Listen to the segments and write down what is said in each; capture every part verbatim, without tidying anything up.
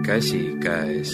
Käsikäes.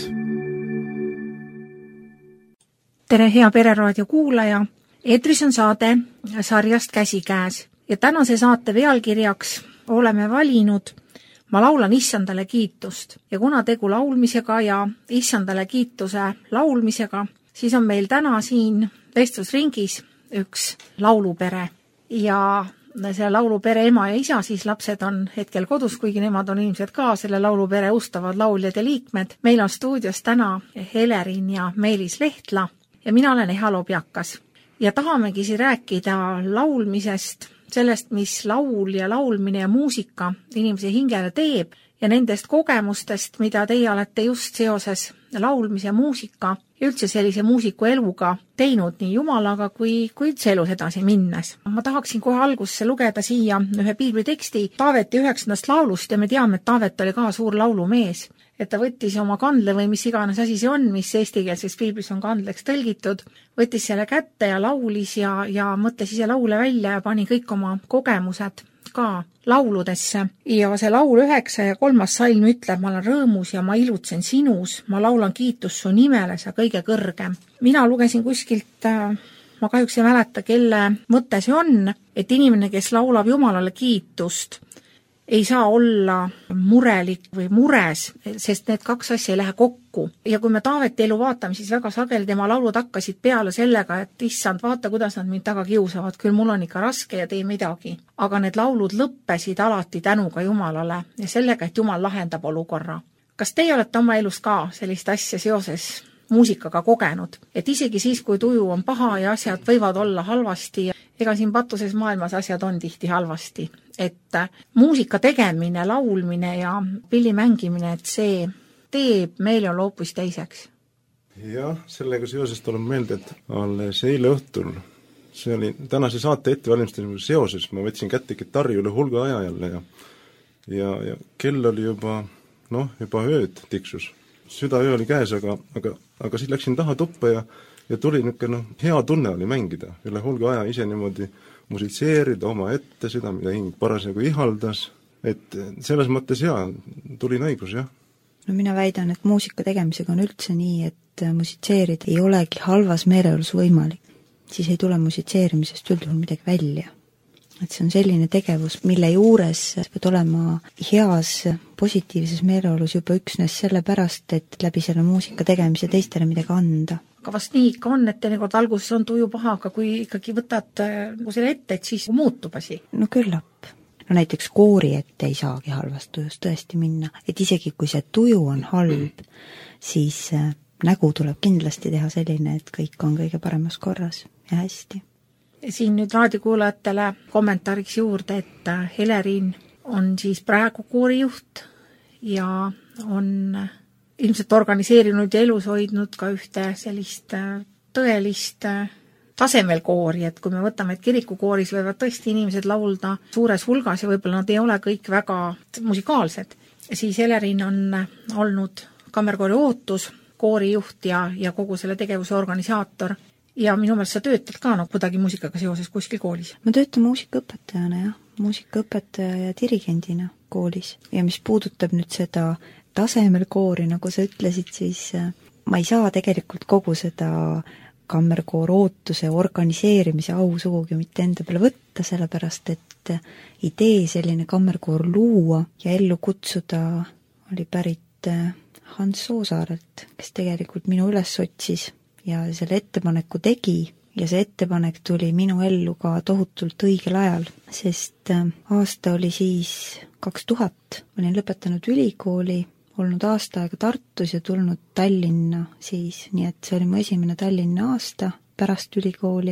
Tere, hea Pereraadio kuulaja! Eetris on saade sarjast Käsikäes ja tänase saate pealkirjaks oleme valinud Ma laulan issandale kiitust ja kuna tegu laulmisega ja issandale kiituse laulmisega, siis on meil täna siin vestlusringis üks laulupere ja selle laulupere ema ja isa, siis lapsed on hetkel kodus, kuigi nemad on ilmselt ka selle laulupere ustavad lauljad ja liikmed. Meil on stuudios täna Helerin ja Meelis Lehtla ja mina olen Eha Lobjakas. Ja tahamegi siin rääkida laulmisest, sellest, mis laul ja laulmine ja muusika inimese hingele teeb ja nendest kogemustest, mida teie olete just seoses laulmise muusika ja üldse sellise muusiku eluga teinud nii Jumalaga kui, kui üldse elus edasi minnes. Ma tahaksin kohe algusse lugeda siia ühe piibliteksti Taaveti üheksandast laulust ja me teame, et Taavet oli ka suur laulumees, et ta võttis oma kandle või mis iganes asi see on, mis eestikeelses piiblis on kandleks tõlgitud, võttis selle kätte ja laulis ja, ja mõtles ise laule välja ja pani kõik oma kogemused ka lauludesse. Ja see laul üheksa ja kolmas salm ütleb, ma olen rõõmus ja ma ilutsen sinus, ma laulan kiitus su nimele, sa kõige kõrgem. Mina lugesin kuskilt, ma kahjuks ei mäleta, kelle mõte see on, et inimene, kes laulab Jumalale kiitust, ei saa olla murelik või mures, sest need kaks asja ei lähe kokku. Ja kui me Taaveti elu vaatame, siis väga sageli tema laulud hakkasid peale sellega, et issand, vaata, kuidas nad mind taga kiusavad, küll mul on ikka raske ja tee midagi. Aga need laulud lõppesid alati tänuga Jumalale ja sellega, et Jumal lahendab olukorra. Kas teie olete oma elus ka sellist asja seoses muusikaga kogenud? Et isegi siis, kui tuju on paha ja asjad võivad olla halvasti, ega siin patuses maailmas asjad on tihti halvasti. Et muusika tegemine, laulmine ja pilli mängimine, et see teeb meeleolu hoopis teiseks. Jah, sellega seoses tuleb meelde, et alles eile õhtul, see oli tänase saate ettevalmistamise seoses, ma võtsin kätte kitarri üle hulga aja jälle ja, ja, ja kell oli juba, noh, juba ööd tiksus. Südaöö oli käes, aga, aga, aga siis läksin taha tuppa ja, ja tuli niisugune no, hea tunne oli mängida üle hulga aja ise niimoodi musitseerida oma ette seda, mida hing parasjagu ihaldas, et selles mõttes jaa, tuli õigus, jah. No mina väidan, et muusika tegemisega on üldse nii, et musitseerida ei olegi halvas meeleolus võimalik. Siis ei tule musitseerimisest üldjuhul midagi välja. Et see on selline tegevus, mille juures pead olema heas, positiivses meeleolus juba üksnes selle pärast, et läbi selle muusika tegemise teistele midagi anda. Aga vast nii ikka on, et teinekord alguses on tuju paha, aga kui ikkagi võtad selle ette, et siis muutub asi. No küllap. No näiteks koori ette ei saagi halvast tujust tõesti minna. Et isegi kui see tuju on halb, siis nägu tuleb kindlasti teha selline, et kõik on kõige paremas korras ja hästi. Siin nüüd raadiokuulajatele kommentaariks juurde, et Helerin on siis praegu koorijuht ja on ilmselt organiseerinud ja elus hoidnud ka ühte sellist tõelist tasemel koori, et kui me võtame, et kirikukooris võivad tõesti inimesed laulda suures hulgas ja võib-olla nad ei ole kõik väga musikaalsed, siis Helerin on olnud kammerkoori Ootus, koorijuht ja, ja kogu selle tegevuse organisaator ja minu meelest sa töötad ka no, kuidagi muusikaga seoses kuskil koolis. Ma töötan muusikaõpetajana, jah, muusikaõpetaja ja dirigendina koolis ja mis puudutab nüüd seda tasemel koori, nagu sa ütlesid, siis ma ei saa tegelikult kogu seda kammerkoor Ootuse organiseerimise au sugugi mitte enda peale võtta, sellepärast et idee selline kammerkoor luua ja ellu kutsuda oli pärit Hans Soosaarelt, kes tegelikult minu üles otsis ja selle ettepaneku tegi ja see ettepanek tuli minu ellu ka tohutult õigel ajal, sest aasta oli siis kaks tuhat, olin lõpetanud ülikooli, olnud aasta aega Tartus ja tulnud Tallinna siis, nii et see oli mu esimene Tallinna aasta pärast ülikooli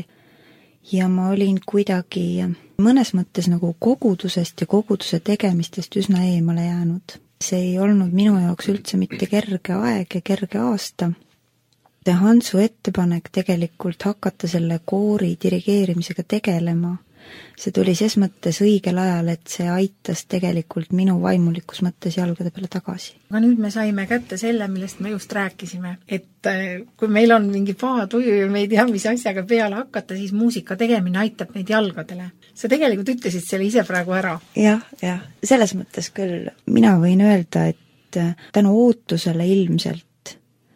ja ma olin kuidagi mõnes mõttes nagu kogudusest ja koguduse tegemistest üsna eemale jäänud. See ei olnud minu jaoks üldse mitte kerge aeg ja kerge aasta. Hansu ettepanek tegelikult hakata selle koori dirigeerimisega tegelema, see tuli ses mõttes õigel ajal, et see aitas tegelikult minu vaimulikus mõttes jalgade peale tagasi. Aga nüüd me saime kätte selle, millest me just rääkisime, et kui meil on mingi paha tuju ja me ei tea, mis asjaga peale hakata, siis muusika tegemine aitab neid jalgadele. Sa tegelikult ütlesid selle ise praegu ära. Jah, jah, selles mõttes küll. Mina võin öelda, et tänu ootusele ilmselt,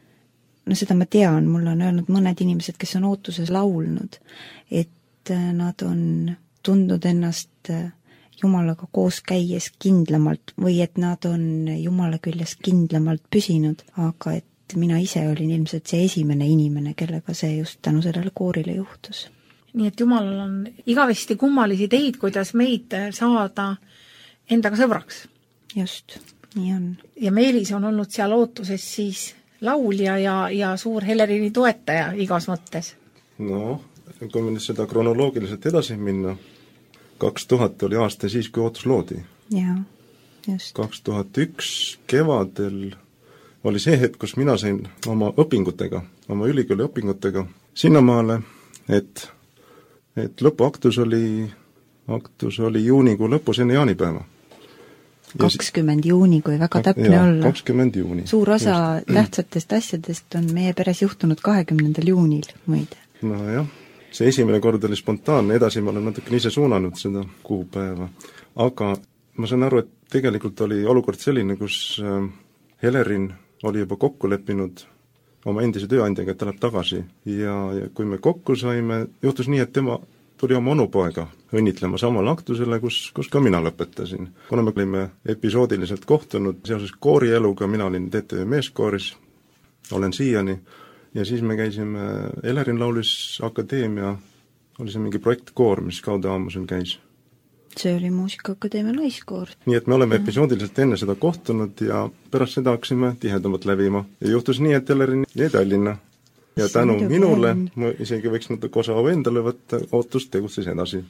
no seda ma tean, mulle on öelnud mõned inimesed, kes on ootuses laulnud, et nad on tundnud ennast Jumalaga koos käies kindlamalt või et nad on Jumala küljes kindlamalt püsinud, aga et mina ise olin ilmselt see esimene inimene, kellega see just tänu sellele koorile juhtus. Nii et Jumalal on igavesti kummalisi teid, kuidas meid saada endaga sõbraks. Just, nii on. Ja Meelis on olnud seal ootuses siis laulja ja, ja suur Helerini toetaja igas mõttes. No, kui me seda kronoloogiliselt edasi minna, kaks tuhat oli aasta siis, kui ootus loodi. Jaa, just. kaks tuhat üks kevadel oli see hetk, kus mina sain oma õpingutega, oma ülikooli õpingutega sinnamaale, et, et lõpuaktus oli, aktus oli juunikuu lõpus enne jaanipäeva. kakskümmend juuni, kui väga täpne ja, olla. kakskümmend juuni. Suur osa just. Tähtsatest asjadest on meie peres juhtunud kahekümnendal juunil, muide. No jah. See esimene kord oli spontaanne, edasi ma olen natuke ise suunanud seda kuupäeva, aga ma saan aru, et tegelikult oli olukord selline, kus Helerin oli juba kokku leppinud oma endise tööandjaga, et ta läheb tagasi ja, ja kui me kokku saime, juhtus nii, et tema tuli oma onupoega õnnitlema samal aktusele, kus, kus ka mina lõpetasin. Kuna me olime episoodiliselt kohtunud seoses koorieluga, mina olin T T V meeskooris, olen siiani, ja siis me käisime Helerin laulis akadeemia, oli see mingi projektkoor, mis kaude aamusel käis. See oli Muusikaakadeemia naiskoor. Nii et me oleme episoodiliselt enne seda kohtunud ja pärast seda hakkasime tihedamalt lävima. Ja juhtus nii, et Helerin jäi Tallinna. Ja tänu minule, ma isegi võiks natuke osa endale võtta, ootus tegutses edasi.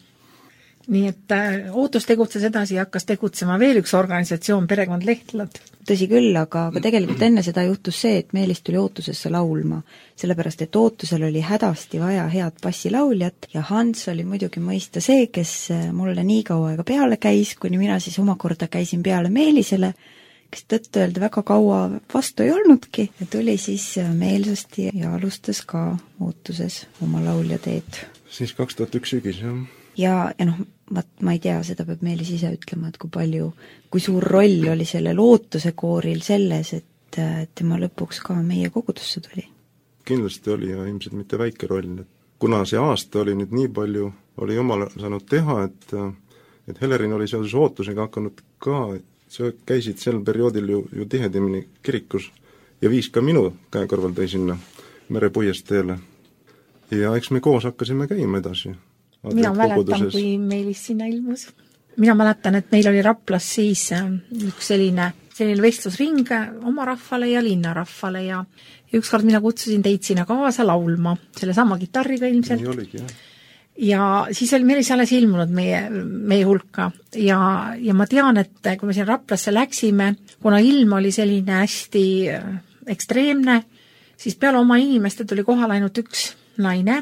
Nii et ootus tegutses edasi ja hakkas tegutsema veel üks organisatsioon, Perekond Lehtlad. Tõsi küll, aga, aga tegelikult enne seda juhtus see, et Meelis tuli ootusesse laulma, sellepärast et ootusel oli hädasti vaja head bassilauljat ja Hans oli muidugi mõista see, kes mulle nii kaua aega peale käis, kuni mina siis omakorda käisin peale Meelisele, kes tõtt öelda väga kaua vastu ei olnudki ja tuli siis meelsasti ja alustas ka ootuses oma lauljateed. Siis kaks tuhat üks sügis, jah. Ja, ja noh, ma, ma ei tea, seda peab Meelis ise ütlema, et kui palju, kui suur roll oli selle lootuse kooril selles, et tema lõpuks ka meie kogudusse tuli. Kindlasti oli ja ilmselt mitte väike roll. Kuna see aasta oli nüüd nii palju, oli Jumal saanud teha, et, et Helerin oli seoses ootusega hakanud ka, sa käisid sel perioodil ju, ju tihedimini kirikus ja viis ka minu käekõrval tõi sinna Merepuiesteele. Ja eks me koos hakkasime käima edasi. Mina mäletan, kui Meelis sinna ilmus. Mina mäletan, et meil oli Raplas siis üks selline, selline vestlusring oma rahvale ja linnarahvale ja, ja ükskord mina kutsusin teid sinna kaasa laulma, selle sama kitarriga ilmselt. Nii oligi, jah. Ja siis oli Meelis alles ilmunud meie, meie hulka ja, ja ma tean, et kui me siin Raplasse läksime, kuna ilm oli selline hästi ekstreemne, siis peale oma inimeste tuli kohal ainult üks naine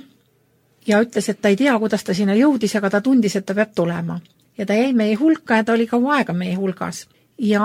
ja ütles, et ta ei tea, kuidas ta sinna jõudis, aga ta tundis, et ta peab tulema. Ja ta jäi meie hulka ja ta oli kaua aega meie hulgas. Ja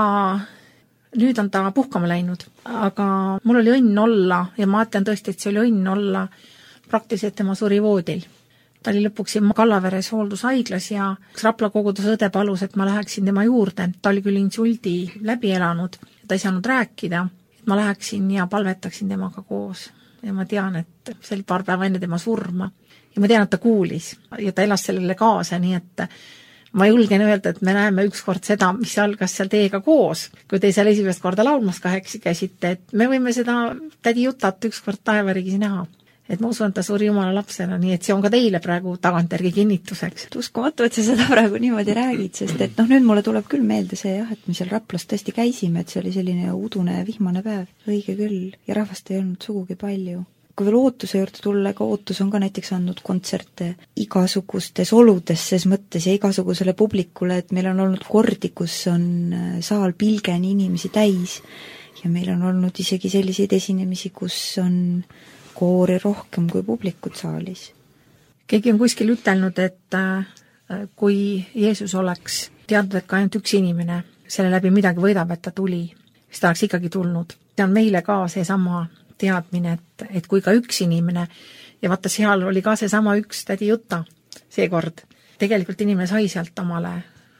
nüüd on ta puhkama läinud. Aga mul oli õnn olla, ja ma ütlen tõesti, et see oli õnn olla praktiliselt tema suri voodil. Ta oli lõpuks siin Kallaveres hooldushaiglas ja üks Rapla koguduse õde palus, et ma läheksin tema juurde. Ta oli küll insuldi läbi elanud, ta ei saanud rääkida. Et ma läheksin ja palvetaksin temaga koos. Ja ma tean, et see oli paar päeva enne tema surma. Ja ma tean, et ta kuulis ja ta elas sellele kaasa, nii et ma julgen öelda, et me näeme ükskord seda, mis algas seal teiega koos, kui te seal esimest korda laulmas kaheksa käsite, et me võime seda tädi Jutat ükskord taevariigis näha. Et ma usun, et ta suri Jumala lapsena, nii et see on ka teile praegu tagantjärgi kinnituseks. Uskumatu, et sa seda praegu niimoodi räägid, sest et noh, nüüd mulle tuleb küll meelde see jah, et me seal Raplas tõesti käisime, et see oli selline udune vihmane päev. Õige küll, ja rahvast ei olnud sugugi palju. Kui veel ootuse juurde tulla, ega ootus on ka näiteks andnud kontserte igasugustes oludes ses mõttes ja igasugusele publikule, et meil on olnud kordi, kus on saal pilgeni inimesi täis ja meil on olnud isegi selliseid esinemisi, kus on koori rohkem kui publikut saalis. Keegi on kuskil ütelnud, et kui Jeesus oleks teadnud, et ka ainult üks inimene selle läbi midagi võidab, et ta tuli, siis ta oleks ikkagi tulnud. See on meile ka see sama teadmine, et, et kui ka üks inimene ja vaata, seal oli ka see sama üks tädi Juta seekord. Tegelikult inimene sai sealt omale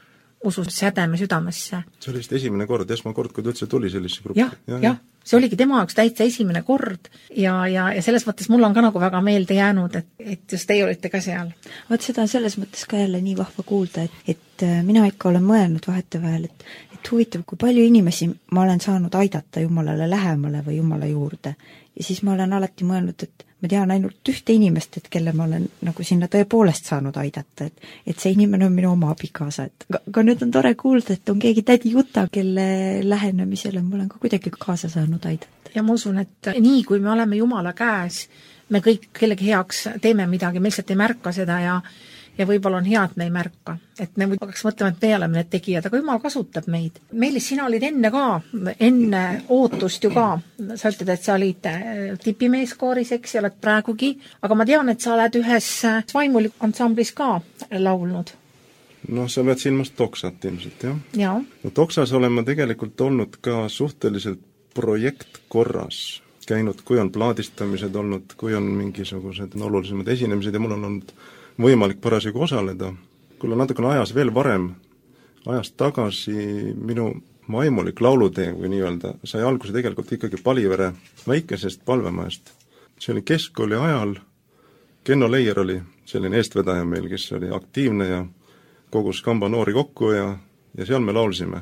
usus sädeme südamesse. See oli vist esimene kord, esmakord, kui ta üldse tuli sellisesse gruppi. jah, jah ja., see oligi tema jaoks täitsa esimene kord ja, ja, ja selles mõttes mul on ka nagu väga meelde jäänud, et, et just teie olite ka seal. Vaat seda on selles mõttes ka jälle nii vahva kuulda, et, et mina ikka olen mõelnud vahetevahel, et, et huvitav, kui palju inimesi ma olen saanud aidata Jumalale lähemale või Jumala juurde. Ja siis ma olen alati mõelnud, et ma tean ainult ühte inimest, et kelle ma olen nagu sinna tõepoolest saanud aidata, et, et see inimene on minu oma abikaasa, et aga, aga nüüd on tore kuulda, et on keegi tädi Juta, kelle lähenemisele ma olen ka kuidagi kaasa saanud aidata. Ja ma usun, et nii kui me oleme Jumala käes, me kõik kellegi heaks teeme midagi, me lihtsalt ei märka seda ja ja võib-olla on hea, et me ei märka. Et me peaks mõtlema, et me oleme need tegijad, aga Jumal kasutab meid. Meelis, sina olid enne ka, enne ootust ju ka. Sa ütled, et sa olid tipimeeskooris, eks, ja oled praegugi, aga ma tean, et sa oled ühes vaimulik ansamblis ka laulnud. No sa pead silmas Toksat ilmselt, jah? Ja. No Toksas olen ma tegelikult olnud ka suhteliselt projektkorras. Käinud, kui on plaadistamised olnud, kui on mingisugused olulisemad esinemised ja mul on olnud võimalik parasjagu osaleda. Kui on natukene ajas veel varem, ajast tagasi minu vaimulik laulutee, või nii-öelda, sai alguse tegelikult ikkagi Palivere väikesest Palvemajast. See oli keskkooli ajal, Kenno Leier oli selline eestvedaja meil, kes oli aktiivne ja kogus kamba noori kokku ja, ja seal me laulsime.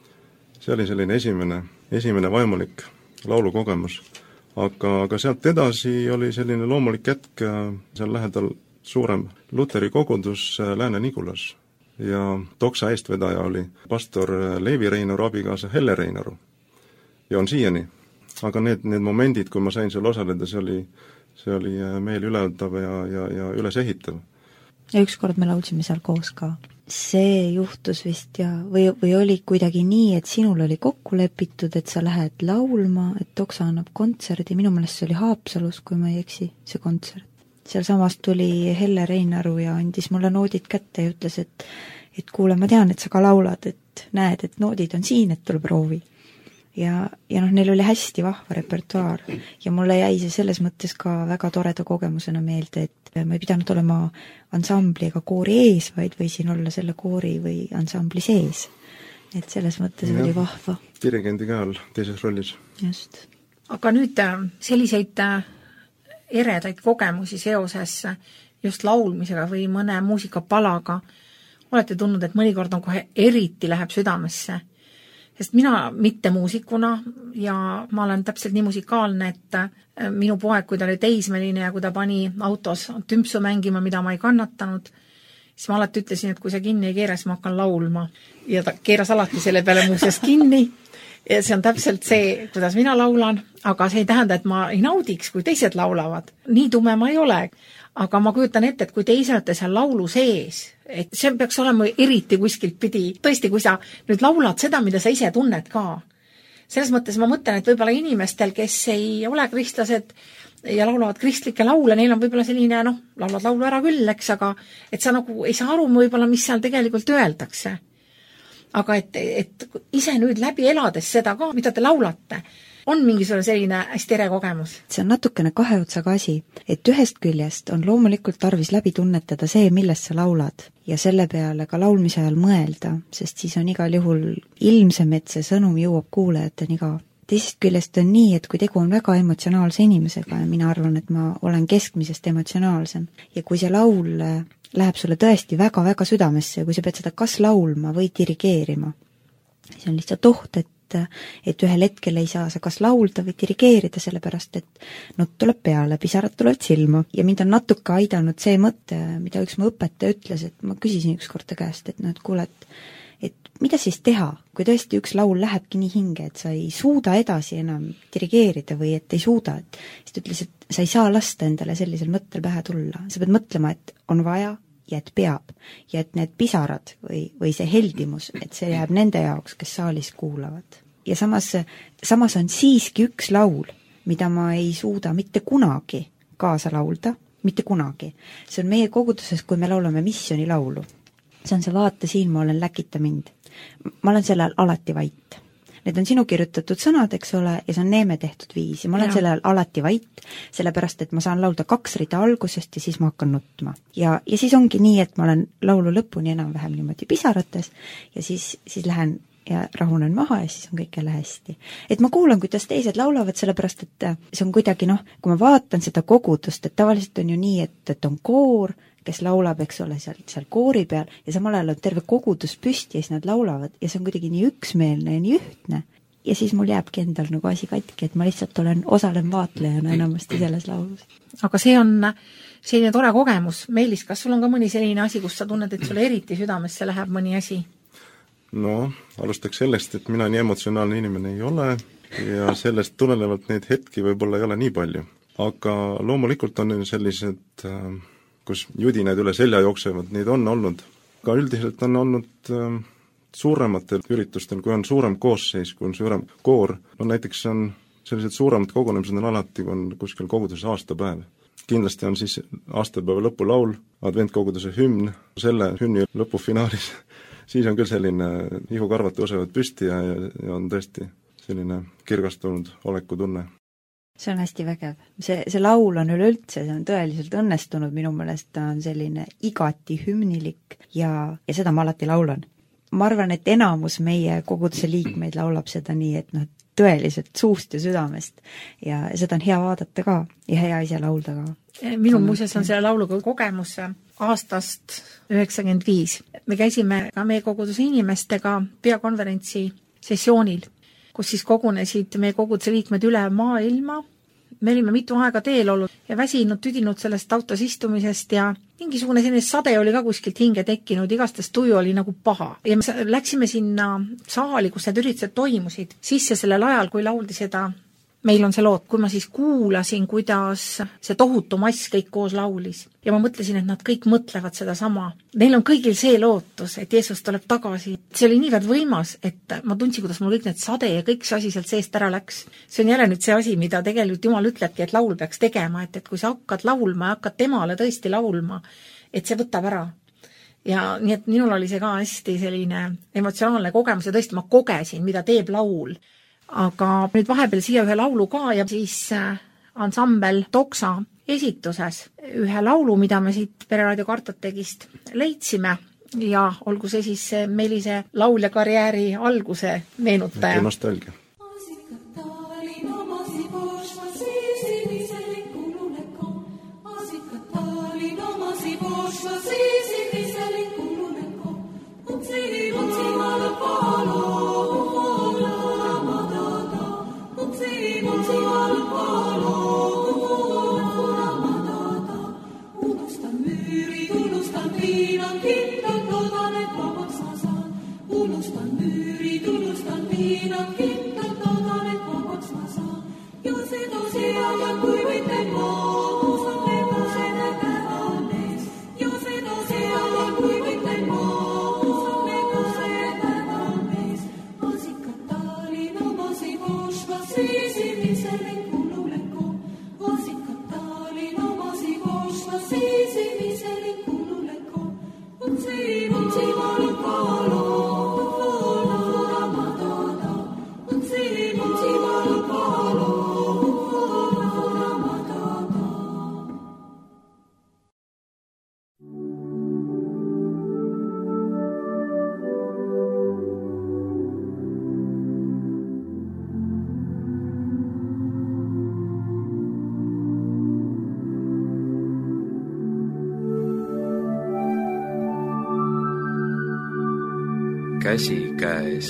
See oli selline esimene, esimene vaimulik laulukogemus. Aga, aga sealt edasi oli selline loomulik jätk seal lähedal suurem Luteri kogudus Lääne-Nigulas ja Toksa eestvedaja oli pastor Leevi Reinaru abikaasa Helle Reinaru ja on siiani. Aga need, need momendid, kui ma sain seal osaleda, see oli, see oli meil üleutav ja, ja, ja üles ehitav. Ja ükskord me laulsime seal koos ka. See juhtus vist ja, või, või oli kuidagi nii, et sinul oli kokku lepitud, et sa lähed laulma, et Toksa annab kontserdi, minu meelest see oli Haapsalus, kui ma ei eksi, see kontsert. Seal samas tuli Helle Reinaru ja andis mulle noodid kätte ja ütles, et, et kuule, ma tean, et sa ka laulad, et näed, et noodid on siin, et tule proovi. Ja, ja noh, neil oli hästi vahva repertuaar ja mulle jäi see selles mõttes ka väga toreda kogemusena meelde, et ma ei pidanud olema ansambli ega koori ees, vaid võisin olla selle koori või ansambli sees. Et selles mõttes ja, oli vahva. Dirigendi ka all teises rollis. Just. Aga nüüd selliseid eredaid kogemusi seoses just laulmisega või mõne muusikapalaga olete tundnud, et mõnikord on kohe eriti läheb südamesse. Sest mina mitte muusikuna ja ma olen täpselt nii musikaalne, et minu poeg, kui ta oli teismeline ja kui ta pani autos tümpsu mängima, mida ma ei kannatanud, siis ma alati ütlesin, et kui sa kinni ei keera, siis ma hakkan laulma. Ja ta keeras alati selle peale muuseas kinni. Ja see on täpselt see, kuidas mina laulan, aga see ei tähenda, et ma ei naudiks, kui teised laulavad. Nii tume ma ei ole, aga ma kujutan ette, et kui te ise olete seal laulu sees, et see peaks olema eriti kuskilt pidi. Tõesti, kui sa nüüd laulad seda, mida sa ise tunned ka. Selles mõttes ma mõtlen, et võib-olla inimestel, kes ei ole kristlased ja laulavad kristlikke laule, neil on võib-olla selline, noh, laulad laulu ära küll, eks, aga et sa nagu ei saa aru võib-olla, mis seal tegelikult öeldakse. Aga et, et ise nüüd läbi elades seda ka, mida te laulate, on mingisugune selline hästi ere kogemus. See on natukene kahe otsaga asi, et ühest küljest on loomulikult tarvis läbi tunnetada see, millest sa laulad ja selle peale ka laulmise ajal mõelda, sest siis on igal juhul ilmsem, et see sõnum jõuab kuulajateni ka. Teisest küljest on nii, et kui tegu on väga emotsionaalse inimesega ja mina arvan, et ma olen keskmisest emotsionaalsem ja kui see laul läheb sulle tõesti väga-väga südamesse ja kui sa pead seda kas laulma või dirigeerima, siis on lihtsalt oht, et et ühel hetkel ei saa sa kas laulda või dirigeerida, sellepärast et nutt tuleb peale, pisarad tulevad silma ja mind on natuke aidanud see mõte, mida üks mu õpetaja ütles, et ma küsisin ükskord ta käest, et no, et kuule, et, et mida siis teha, kui tõesti üks laul lähebki nii hinge, et sa ei suuda edasi enam dirigeerida või et ei suuda, et siis ta ütles, et sa ei saa lasta endale sellisel mõttel pähe tulla, sa pead mõtlema, et on vaja ja et peab ja et need pisarad või, või see heldimus, et see jääb nende jaoks, kes saalis kuulavad. Ja samas, samas on siiski üks laul, mida ma ei suuda mitte kunagi kaasa laulda, mitte kunagi. See on meie koguduses, kui me laulame missiooni laulu. See on see Vaata siin, ma olen, läkita mind. Ma olen sellel alati vait. need on sinu kirjutatud sõnad, eks ole, ja see on neeme tehtud viis ja ma olen ja. selle alati vait, sellepärast et ma saan laulda kaks rida algusest ja siis ma hakkan nutma. Ja, ja siis ongi nii, et ma olen laulu lõpuni enam-vähem niimoodi pisarates ja siis, siis lähen ja rahunen maha ja siis on kõik jälle hästi. Et ma kuulan, kuidas teised laulavad, sellepärast et see on kuidagi noh, kui ma vaatan seda kogudust, et tavaliselt on ju nii, et, et on koor, kes laulab, eks ole, seal, seal koori peal ja samal ajal on terve kogudus püsti ja siis nad laulavad ja see on kuidagi nii üksmeelne ja nii ühtne. Ja siis mul jääbki endal nagu asi katki, et ma lihtsalt olen, osalen vaatlejana enamasti selles laulus. Aga see on selline tore kogemus. Meelis, kas sul on ka mõni selline asi, kus sa tunned, et sulle eriti südamesse läheb mõni asi? No, alustaks sellest, et mina nii emotsionaalne inimene ei ole ja sellest tulenevalt neid hetki võib-olla ei ole nii palju. Aga loomulikult on sellised äh, kus judinaid üle selja jooksevad, neid on olnud. Ka üldiselt on olnud äh, suurematel üritustel, kui on suurem koosseis, kui on suurem koor. No näiteks on sellised suuremad kogunemised on alati, kui on kuskil koguduses aastapäev. Kindlasti on siis aastapäeva lõpulaul, adventkoguduse hümn, selle hümni lõpufinaalis. Siis on küll selline ihukarvad tõusevad püsti ja, ja on tõesti selline kirgastunud olekutunne. See on hästi vägev. See, see laul on üleüldse, see on tõeliselt õnnestunud, minu meelest ta on selline igati hümnilik ja, ja seda ma alati laulan. Ma arvan, et enamus meie koguduse liikmeid laulab seda nii, et noh, tõeliselt suust ja südamest ja seda on hea vaadata ka ja hea ise laulda ka. Minul muuseas on selle lauluga kogemus aastast üheksakümmend viis. Me käisime ka meie koguduse inimestega peakonverentsi sessioonil, kus siis kogunesid meie koguduse liikmed üle maailma. Me olime mitu aega teel olnud ja väsinud, tüdinud sellest autos istumisest ja mingisugune selline sade oli ka kuskilt hinge tekkinud, igastest tuju oli nagu paha. Ja me läksime sinna saali, kus need üritused toimusid, sisse sellel ajal, kui lauldi seda Meil on see lood, kui ma siis kuulasin, kuidas see tohutu mass kõik koos laulis. Ja ma mõtlesin, et nad kõik mõtlevad seda sama. Neil on kõigil see lootus, et Jeesus tuleb tagasi. See oli niivõrd võimas, et ma tundsin, kuidas mul kõik need sade ja kõik see asi sealt seest ära läks. See on jälle nüüd see asi, mida tegelikult Jumal ütlebki, et laul peaks tegema, et, et kui sa hakkad laulma ja hakkad temale tõesti laulma, et see võtab ära. Ja nii, et minul oli see ka hästi selline emotsionaalne kogemus ja tõesti ma kogesin, mida teeb laul. Aga nüüd vahepeal siia ühe laulu ka ja siis ansambel Toksa esituses ühe laulu, mida me siit Pereraadio Kartotekist leidsime ja olgu see siis Meelise laulja karjääri alguse meenutaja. Nostalgia. Käsikäes.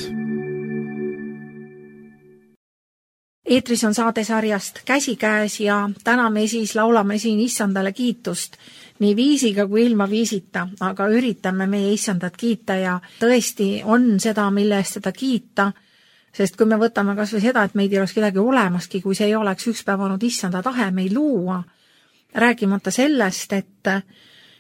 Eetris on saatesarjast Käsikäes ja täna me siis laulame siin Issandale kiitust nii viisiga kui ilma viisita, aga üritame meie Issandat kiita ja tõesti on seda, mille eest seda kiita, sest kui me võtame kas või seda, et meid ei oleks kedagi olemaski, kui see ei oleks üks päev olnud Issanda tahe meil luua, rääkimata sellest, et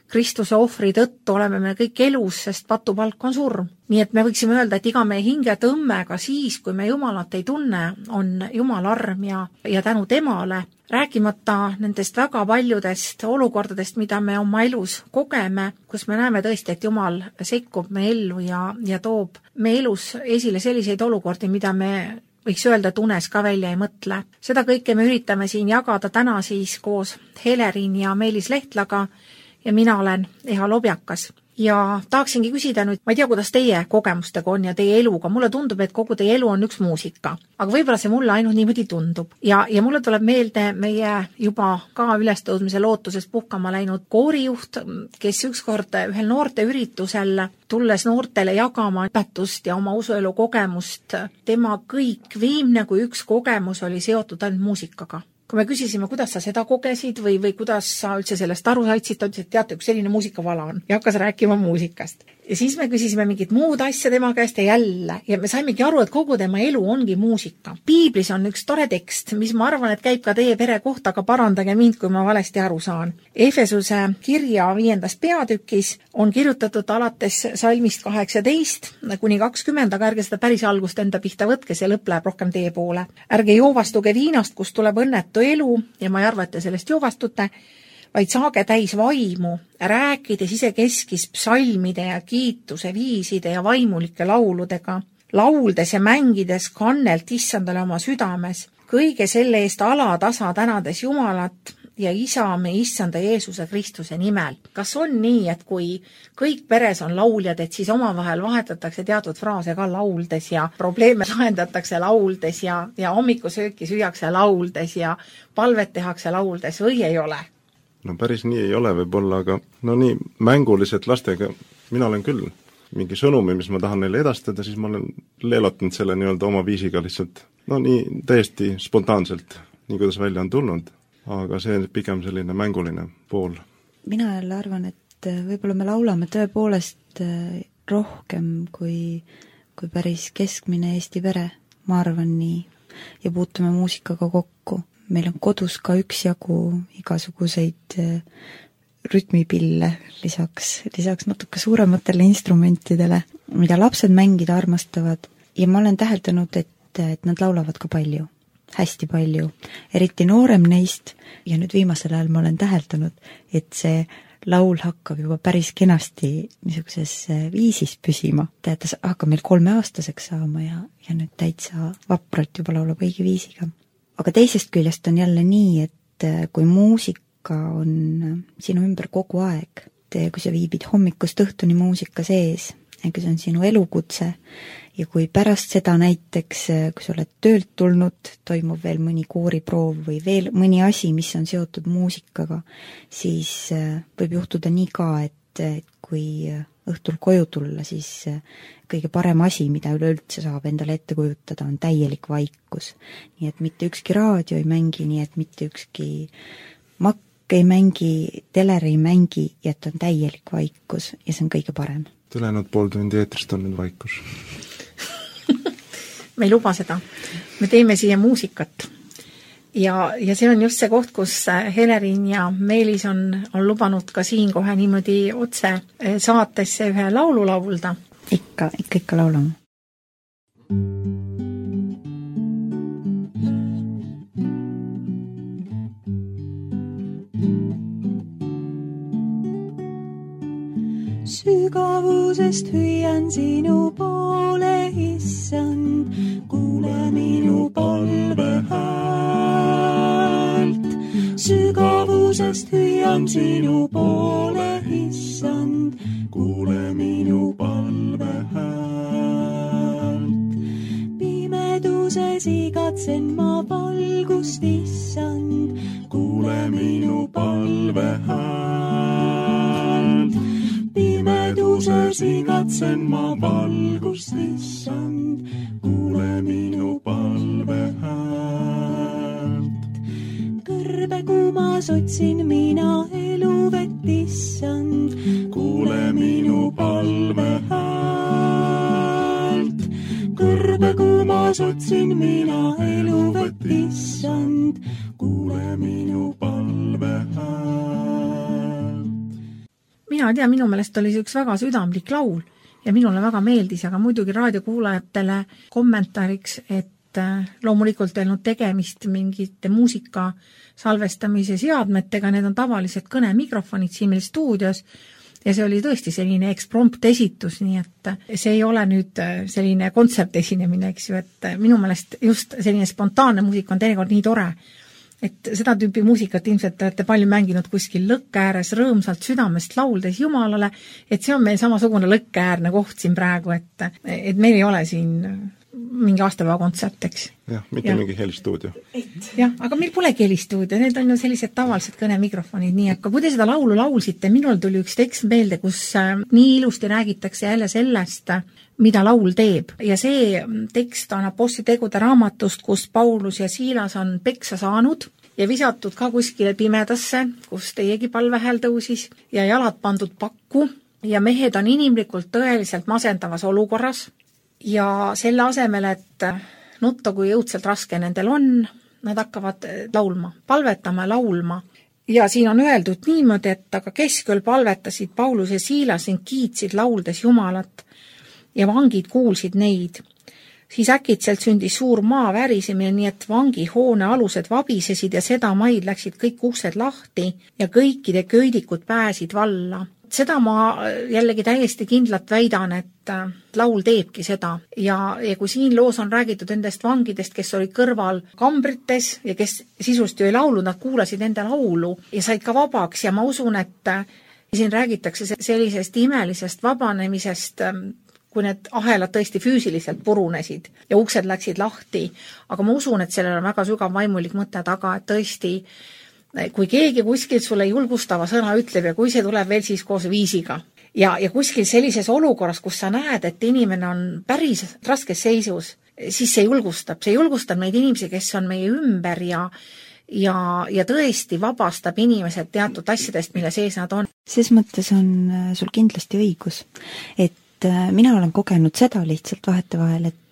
Kristuse ohvri tõttu oleme me kõik elus, sest patupalk on surm. Nii et me võiksime öelda, et iga meie hinge tõmme ka siis, kui me Jumalat ei tunne, on Jumal arm ja, ja tänu temale, rääkimata nendest väga paljudest olukordadest, mida me oma elus kogeme, kus me näeme tõesti, et Jumal sekkub me ellu ja, ja toob me elus esile selliseid olukordi, mida me võiks öelda, et unes ka välja ei mõtle. Seda kõike me üritame siin jagada täna siis koos Helerin ja Meelis Lehtlaga ja mina olen Eha Lobjakas. Ja tahaksingi küsida nüüd, ma ei tea, kuidas teie kogemustega on ja teie eluga. Mulle tundub, et kogu teie elu on üks muusika. Aga võib-olla see mulle ainult niimoodi tundub. Ja, ja mulle tuleb meelde meie juba ka ülestõudmise lootuses puhkama läinud koorijuht, kes ükskord ühel noorte üritusel tulles noortele jagama õpetust ja oma usuelu kogemust, tema kõik viimne kui üks kogemus oli seotud ainult muusikaga. Kui me küsisime, kuidas sa seda kogesid või, või kuidas sa üldse sellest aru saitsid, ta ütles, et teate, üks selline muusikavala on ja hakkas rääkima muusikast. Ja siis me küsisime mingit muud asja tema käest ja jälle. Ja me saimegi aru, et kogu tema elu ongi muusika. Piiblis on üks tore tekst, mis ma arvan, et käib ka teie pere kohta, aga parandage mind, kui ma valesti aru saan. Efesuse kirja viiendas peatükis on kirjutatud alates salmist kaheksateist kuni kakskümmend, aga ärge seda päris algust enda pihta võtke, see lõpp läheb rohkem teie poole. Ärge joovastuge viinast, kus tuleb õnnetu elu ja ma ei arva, et te sellest joovastute, vaid saage täis vaimu, rääkides isekeskis psalmide ja kiituse viiside ja vaimulike lauludega, lauldes ja mängides kannelt issandale oma südames, kõige selle eest alatasa tänades Jumalat ja isa me issanda Jeesuse Kristuse nimel. Kas on nii, et kui kõik peres on lauljad, et siis omavahel vahetatakse teatud fraase ka lauldes ja probleeme lahendatakse lauldes ja, ja hommikusööki süüakse lauldes ja palvet tehakse lauldes või ei ole? No päris nii ei ole võib-olla, aga no nii mänguliselt lastega mina olen küll mingi sõnumi, mis ma tahan neile edastada, siis ma olen leelotanud selle nii-öelda oma viisiga lihtsalt, no nii täiesti spontaanselt, nii kuidas välja on tulnud, aga see on pigem selline mänguline pool. Mina jälle arvan, et võib-olla me laulame tõepoolest rohkem kui, kui päris keskmine Eesti pere, ma arvan nii, ja puutume muusikaga kokku. Meil on kodus ka üksjagu igasuguseid rütmipille lisaks, lisaks natuke suurematele instrumentidele, mida lapsed mängida armastavad. Ja ma olen täheldanud, et, et nad laulavad ka palju, hästi palju. Eriti noorem neist ja nüüd viimasel ajal ma olen täheldanud, et see laul hakkab juba päris kenasti niisuguses viisis püsima. Ta hakkab meil kolmeaastaseks saama ja, ja nüüd täitsa vapralt juba laulab õige viisiga. Aga teisest küljest on jälle nii, et kui muusika on sinu ümber kogu aeg, kui sa viibid hommikust õhtuni muusika sees, kui see on sinu elukutse ja kui pärast seda näiteks, kui sa oled töölt tulnud, toimub veel mõni kooriproov või veel mõni asi, mis on seotud muusikaga, siis võib juhtuda nii ka, et kui õhtul koju tulla, siis kõige parem asi, mida üleüldse saab endale ette kujutada, on täielik vaikus. Nii et mitte ükski raadio ei mängi, nii et mitte ükski makk ei mängi, teler ei mängi, ja et on täielik vaikus ja see on kõige parem. Tõlenud pool tundi eetrist on nüüd vaikus. Me ei luba seda. Me teeme siia muusikat. Ja, ja see on just see koht, kus Helerin ja Meelis on, on lubanud ka siin kohe niimoodi otse saatesse ühe laulu laulda. Ikka, ikka, ikka laulame. Sügavusest hüüan sinu poole, issand, kuule minu palve häält. Sügavusest hüüan sinu poole, issand, kuule minu palve häält. Pimeduses igatsen ma valgust, issand, kuule minu palve häält. Pimeduses igatsen ma valgust, issand, kuule minu palve häält. Kõrbe kuumas otsin mina eluvett, issand, kuule minu palve häält. Kõrbe kuumas otsin mina eluvett, issand, kuule minu palve häält. mina ei tea, minu meelest oli see üks väga südamlik laul ja minule väga meeldis, aga muidugi raadiokuulajatele kommentaariks, et loomulikult ei olnud tegemist mingite muusika salvestamise seadmetega, need on tavalised kõnemikrofonid siin meil stuudios ja see oli tõesti selline eksprompt esitus, nii et see ei ole nüüd selline kontsertesinemine, eks ju, et minu meelest just selline spontaanne muusika on teinekord nii tore, et seda tüüpi muusikat ilmselt olete palju mänginud kuskil lõkke ääres rõõmsalt südamest lauldes Jumalale, et see on meil samasugune lõkkeäärne koht siin praegu, et, et meil ei ole siin mingi aastapäeva kontsert, eks. jah, mitte ja. mingi helistuudio. jah, aga meil polegi helistuudio, need on ju sellised tavalised kõnemikrofonid, nii et kui te seda laulu laulsite, minul tuli üks tekst meelde, kus nii ilusti räägitakse jälle sellest, mida laul teeb. Ja see tekst on Apostlite tegude raamatust, kus Paulus ja Siilas on peksa saanud ja visatud ka kuskile pimedasse, kus teiegi palvehääl tõusis ja jalad pandud pakku ja mehed on inimlikult tõeliselt masendavas olukorras. Ja selle asemel, et nutta, kui jõudselt raske nendel on, nad hakkavad laulma, palvetama ja laulma. Ja siin on öeldud niimoodi, et aga keskööl palvetasid Paulus ja Siilas ning kiitsid lauldes Jumalat ja vangid kuulsid neid. Siis äkitselt sündis suur maa värisemine, nii et vangihoone alused vabisesid ja seda maid läksid kõik uksed lahti ja kõikide köidikud pääsid valla. Seda ma jällegi täiesti kindlalt väidan, et laul teebki seda ja, ja kui siin loos on räägitud nendest vangidest, kes olid kõrval kambrites ja kes sisust ju ei laulnud, nad kuulasid enda laulu ja said ka vabaks ja ma usun, et siin räägitakse sellisest imelisest vabanemisest, kui need ahelad tõesti füüsiliselt purunesid ja uksed läksid lahti, aga ma usun, et sellel on väga sügav vaimulik mõte taga, et tõesti kui keegi kuskil sulle julgustava sõna ütleb ja kui see tuleb veel siis koos viisiga ja, ja kuskil sellises olukorras, kus sa näed, et inimene on päris raskes seisus, siis see julgustab, see julgustab neid inimesi, kes on meie ümber ja, ja, ja tõesti vabastab inimesed teatud asjadest, mille sees nad on. Ses mõttes on sul kindlasti õigus, et mina olen kogenud seda lihtsalt vahetevahel, et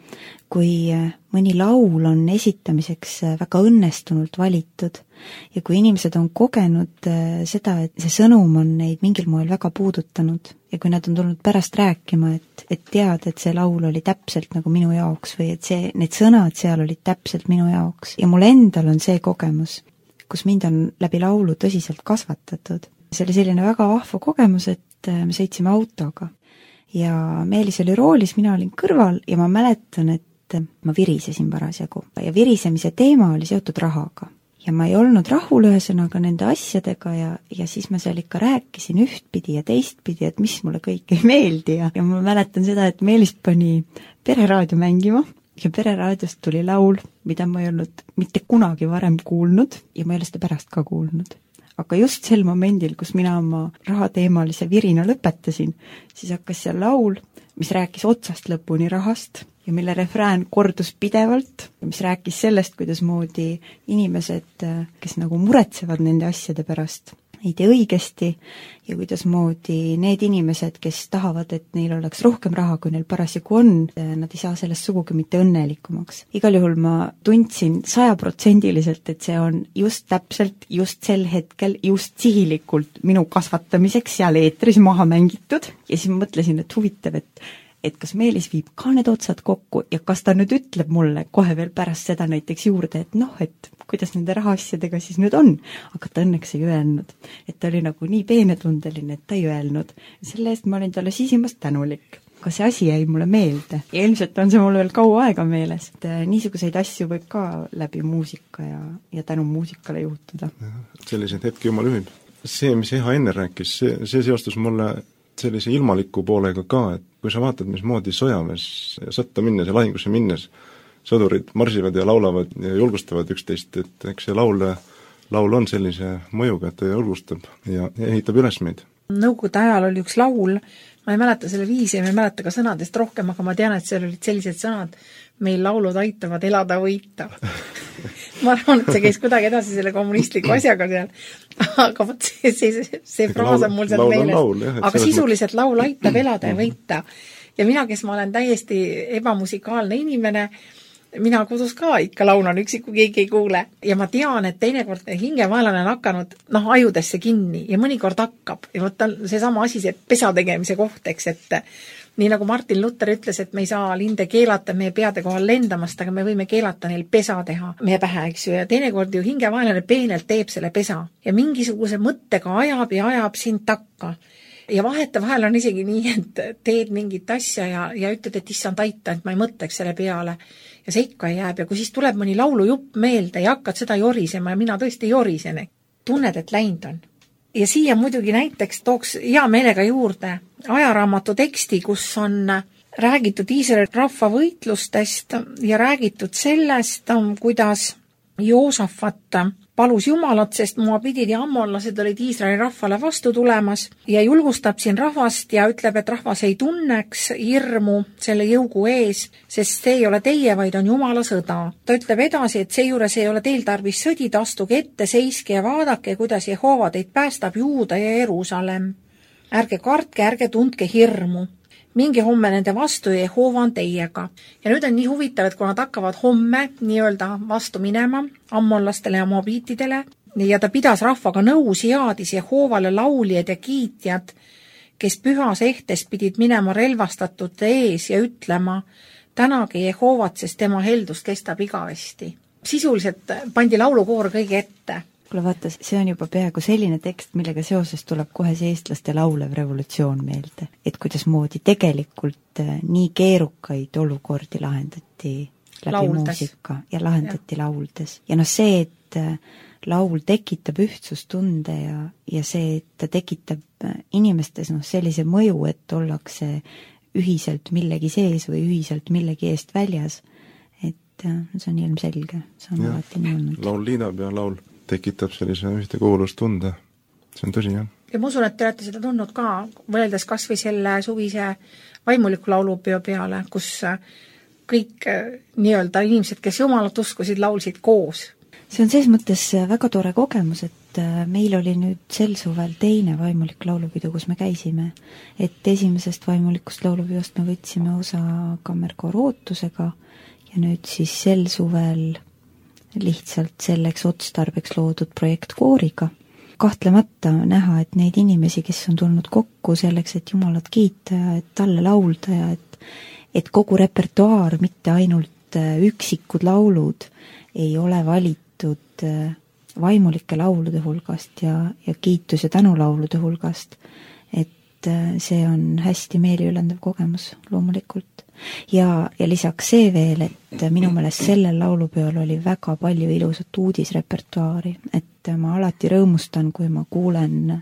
kui mõni laul on esitamiseks väga õnnestunult valitud ja kui inimesed on kogenud seda, et see sõnum on neid mingil moel väga puudutanud ja kui nad on tulnud pärast rääkima, et, et tead, et see laul oli täpselt nagu minu jaoks või et see, need sõnad seal olid täpselt minu jaoks ja mul endal on see kogemus, kus mind on läbi laulu tõsiselt kasvatatud. See oli selline väga vahva kogemus, et me sõitsime autoga ja Meelis oli roolis, mina olin kõrval ja ma mäletan, et ma virisesin parasjagu ja virisemise teema oli seotud rahaga. Ja ma ei olnud rahul ühesõnaga nende asjadega ja, ja siis ma seal ikka rääkisin ühtpidi ja teistpidi, et mis mulle kõik ei meeldi ja, ja ma mäletan seda, et Meelis pani pereraadio mängima ja pereraadiost tuli laul, mida ma ei olnud mitte kunagi varem kuulnud ja ma ei ole seda pärast ka kuulnud. Aga just sel momendil, kus mina oma rahateemalise virina lõpetasin, siis hakkas seal laul, mis rääkis otsast lõpuni rahast ja mille refrään kordus pidevalt ja mis rääkis sellest, kuidas moodi inimesed, kes nagu muretsevad nende asjade pärast, ei tee õigesti ja kuidas moodi need inimesed, kes tahavad, et neil oleks rohkem raha, kui neil parasjagu on, nad ei saa sellest sugugi mitte õnnelikumaks. Igal juhul ma tundsin sajaprotsendiliselt, et see on just täpselt, just sel hetkel, just sihilikult minu kasvatamiseks seal eetris maha mängitud ja siis ma mõtlesin, et huvitav, et et kas Meelis viib ka need otsad kokku ja kas ta nüüd ütleb mulle kohe veel pärast seda näiteks juurde, et noh, et kuidas nende rahaasjadega siis nüüd on, aga ta õnneks ei öelnud. Et ta oli nagu nii peenetundeline, et ta ei öelnud. Selle eest ma olin talle sisimast tänulik. Aga see asi jäi mulle meelde ja ilmselt on see mul veel kaua aega meeles. Et niisuguseid asju võib ka läbi muusika ja, ja tänu muusikale juhtuda. Selliseid hetki jumal juhib. See, mis Eha enne rääkis, see, see seostus mulle sellise ilmaliku poolega ka, et kui sa vaatad, mismoodi sõjaväes sõtta minnes ja lahingusse minnes sõdurid marsivad ja laulavad ja julgustavad üksteist, et eks see laul, laul on sellise mõjuga, et ta julgustab ja ehitab üles meid. Nõukogude ajal oli üks laul, ma ei mäleta selle viisi ja ma ei mäleta ka sõnadest rohkem, aga ma tean, et seal olid sellised sõnad, meil laulud aitavad elada võita. Ma arvan, et see käis kuidagi edasi selle kommunistliku asjaga seal, aga võt see, see, see fraas on mul seal meeles. Aga sisuliselt laul aitab elada ja võita. Ja mina, kes ma olen täiesti ebamusikaalne inimene, mina kodus ka ikka laulan üksi, kui keegi ei kuule. Ja ma tean, et teinekord hingevaelane on hakanud noh, ajudesse kinni ja mõnikord hakkab. Ja võtta see sama asi, see pesa tegemise kohteks, et nii nagu Martin Luther ütles, et me ei saa linde keelata meie peade kohal lendamast, aga me võime keelata neil pesa teha meie pähe, eks ju, ja teinekord ju hingevaelane peenelt teeb selle pesa ja mingisuguse mõttega ajab ja ajab sind takka. Ja vaheta vahel on isegi nii, et teed mingit asja ja, ja ütled, et issand aita, et ma ei mõtleks selle peale ja see ikka jääb ja kui siis tuleb mõni laulujupp meelde ja hakkad seda jorisema ja mina tõesti jorisen, tunned, et läinud on. Ja siia muidugi näiteks tooks hea meelega juurde ajaraamatu teksti, kus on räägitud Iisraeli rahva võitlustest ja räägitud sellest, kuidas Joosafat palus Jumalat, sest moabidid ja ammollased olid Iisraeli rahvale vastu tulemas ja julgustab siin rahvast ja ütleb, et rahvas ei tunneks hirmu selle jõugu ees, sest see ei ole teie, vaid on Jumala sõda. Ta ütleb edasi, et seejuures ei ole teil tarvis sõdida, astuge ette, seiske ja vaadake, kuidas Jehova teid päästab Juuda ja Jeruusalemm. Ärge kartke, ärge tundke hirmu. Mingi homme nende vastu ja Jehova on teiega. Ja nüüd on nii huvitav, et kui nad hakkavad homme nii-öelda vastu minema ammollastele ja moabiitidele ja ta pidas rahvaga nõus jaadis Jehovale lauljad ja kiitjad, kes pühas ehtes pidid minema relvastatute ees ja ütlema, tänage Jehovat, sest tema heldust kestab igavesti. Sisuliselt pandi laulukoor kõige ette. Kuule vaata, see on juba peaaegu selline tekst, millega seoses tuleb kohe see eestlaste laulev revolutsioon meelde. Et kuidas moodi tegelikult nii keerukaid olukordi lahendati läbi lauldes. Muusika ja lahendati ja. lauldes. Ja noh see, et laul tekitab ühtsustunde ja, ja see, et ta tekitab inimestes noh, sellise mõju, et ollakse ühiselt millegi sees või ühiselt millegi eest väljas. Et see on ilmselge. See on ja. alati nii olnud. Laul liidab ja laul tekitab sellise ühte kuulustunde. See on tõsi, jah. Ja ma usun, et te olete seda tundnud ka, võeldes kas või selle suvise vaimuliku laulupeo peale, kus kõik nii-öelda inimesed, kes Jumalat uskusid, laulsid koos. See on selles mõttes väga tore kogemus, et meil oli nüüd sel suvel teine vaimulik laulupidu, kus me käisime. Et esimesest vaimulikust laulupeost me võtsime osa kammerkoor Ootusega ja nüüd siis sel suvel lihtsalt selleks otstarbeks loodud projekt kooriga. Kahtlemata näha, et neid inimesi, kes on tulnud kokku selleks, et Jumalat kiita ja et talle laulda ja et, et kogu repertuaar, mitte ainult üksikud laulud, ei ole valitud vaimulike laulude hulgast ja, ja kiitus- ja tänulaulude hulgast. Et see on hästi meeliülendav kogemus loomulikult. Ja, ja lisaks see veel, et minu meelest sellel laulupeol oli väga palju ilusat uudisrepertuaari, et ma alati rõõmustan, kui ma kuulen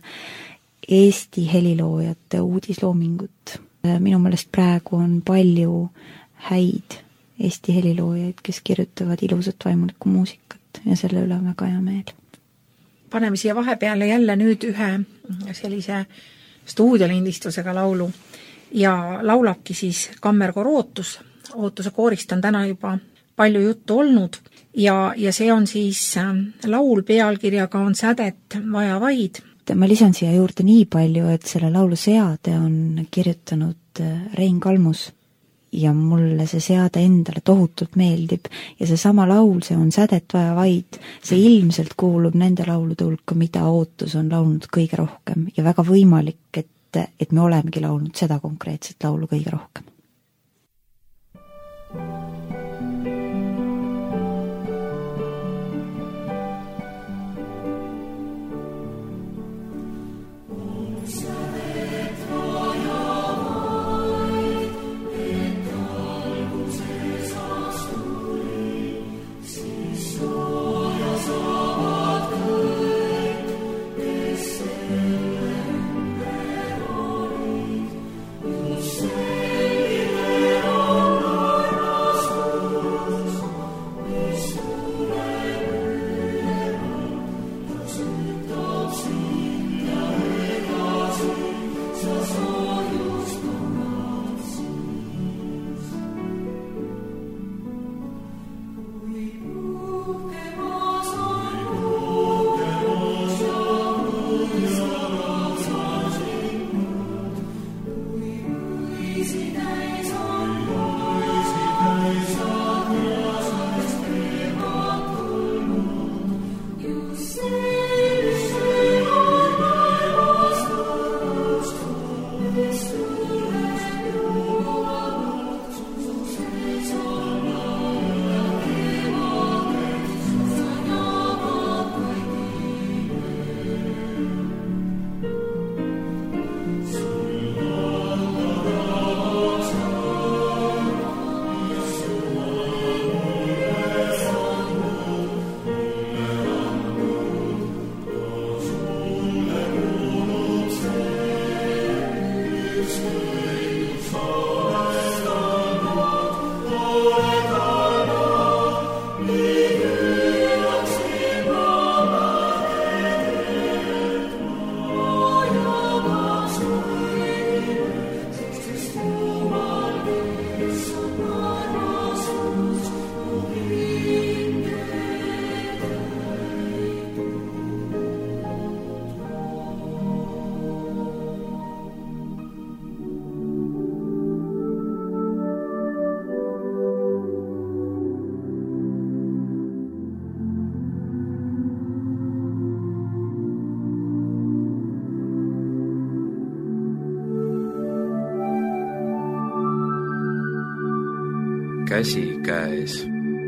Eesti heliloojate uudisloomingut. Minu meelest praegu on palju häid Eesti heliloojaid, kes kirjutavad ilusat vaimulikku muusikat ja selle üle on väga hea meel. Paneme siia vahepeale jälle nüüd ühe sellise stuudiolindistusega laulu. Ja laulabki siis kammerkoor Ootus. Ootuse koorist on täna juba palju juttu olnud ja, ja see on siis laul pealkirjaga on sädet vaja vaid. Ma lisan siia juurde nii palju, et selle laulu seade on kirjutanud Rein Kalmus ja mulle see seade endale tohutult meeldib ja see sama laul, see on sädet vaja vaid, see ilmselt kuulub nende laulude hulka, mida Ootus on laulnud kõige rohkem ja väga võimalik, et et me olemegi laulnud seda konkreetset laulu kõige rohkem. Say käsikäes.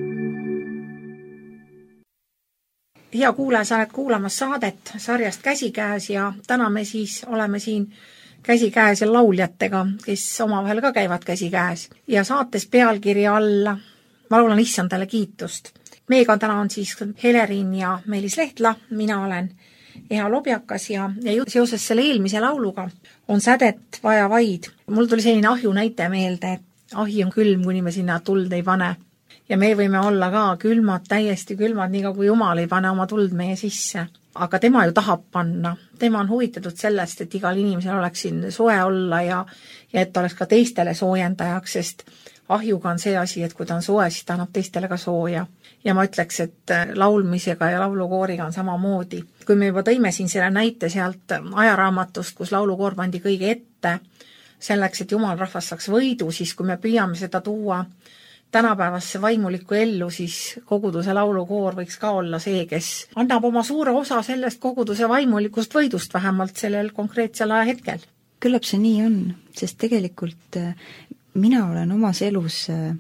Hea kuulaja, sa oled kuulamas saadet sarjast Käsikäes ja täna me siis oleme siin käsikäes ja lauljatega, kes omavahel ka käivad käsikäes. Ja saates pealkirja alla ma laulan issandale kiitust. Meiega täna on siis Helerin ja Meelis Lehtla, mina olen Eha Lobjakas ja, ja seoses selle eelmise lauluga on sädet vaja vaid. Mul tuli selline ahju näite meelde, et ahi on külm, kuni me sinna tuld ei pane. Ja me võime olla ka külmad, täiesti külmad, nii kui Jumal ei pane oma tuld meie sisse. Aga tema ju tahab panna. Tema on huvitatud sellest, et igal inimesel oleks siin soe olla ja, ja et oleks ka teistele soojendajaks, sest ahjuga on see asi, et kui ta on soe, siis ta annab teistele ka sooja. Ja ma ütleks, et laulmisega ja laulukooriga on samamoodi. Kui me juba tõime siin selle näite sealt ajaraamatust, kus laulukoor pandi kõige ette, selleks, et Jumal rahvas saaks võidu, siis kui me püüame seda tuua tänapäevasse vaimulikku ellu, siis koguduse laulukoor võiks ka olla see, kes annab oma suure osa sellest koguduse vaimulikust võidust vähemalt sellel konkreetsel ajahetkel. Küllap see nii on, sest tegelikult mina olen omas elus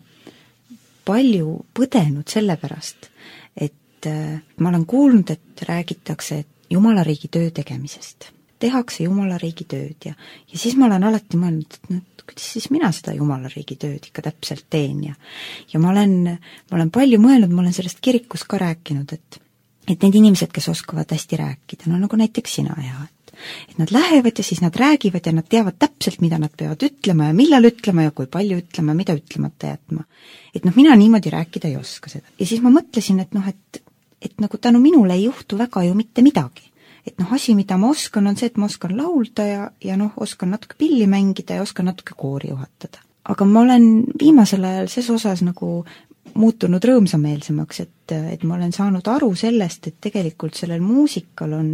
palju põdenud selle pärast, et ma olen kuulnud, et räägitakse Jumala riigi töö tegemisest. Tehakse Jumala riigi tööd ja, ja siis ma olen alati mõelnud, et no, kuidas siis mina seda Jumala riigi tööd ikka täpselt teen ja, ja ma, olen, ma olen palju mõelnud, ma olen sellest kirikus ka rääkinud, et, et need inimesed, kes oskavad hästi rääkida, no nagu näiteks sina ja et, et nad lähevad ja siis nad räägivad ja nad teavad täpselt, mida nad peavad ütlema ja millal ütlema ja kui palju ütlema, mida ütlemata jätma. Et noh, mina niimoodi rääkida ei oska seda. Ja siis ma mõtlesin, et noh, et, et nagu tänu minule ei juhtu väga ju mitte midagi. Et noh, asi, mida ma oskan, on see, et ma oskan laulda ja, ja noh, oskan natuke pilli mängida ja oskan natuke koori juhatada. Aga ma olen viimasel ajal ses osas nagu muutunud rõõmsameelsemaks, et, et ma olen saanud aru sellest, et tegelikult sellel muusikal on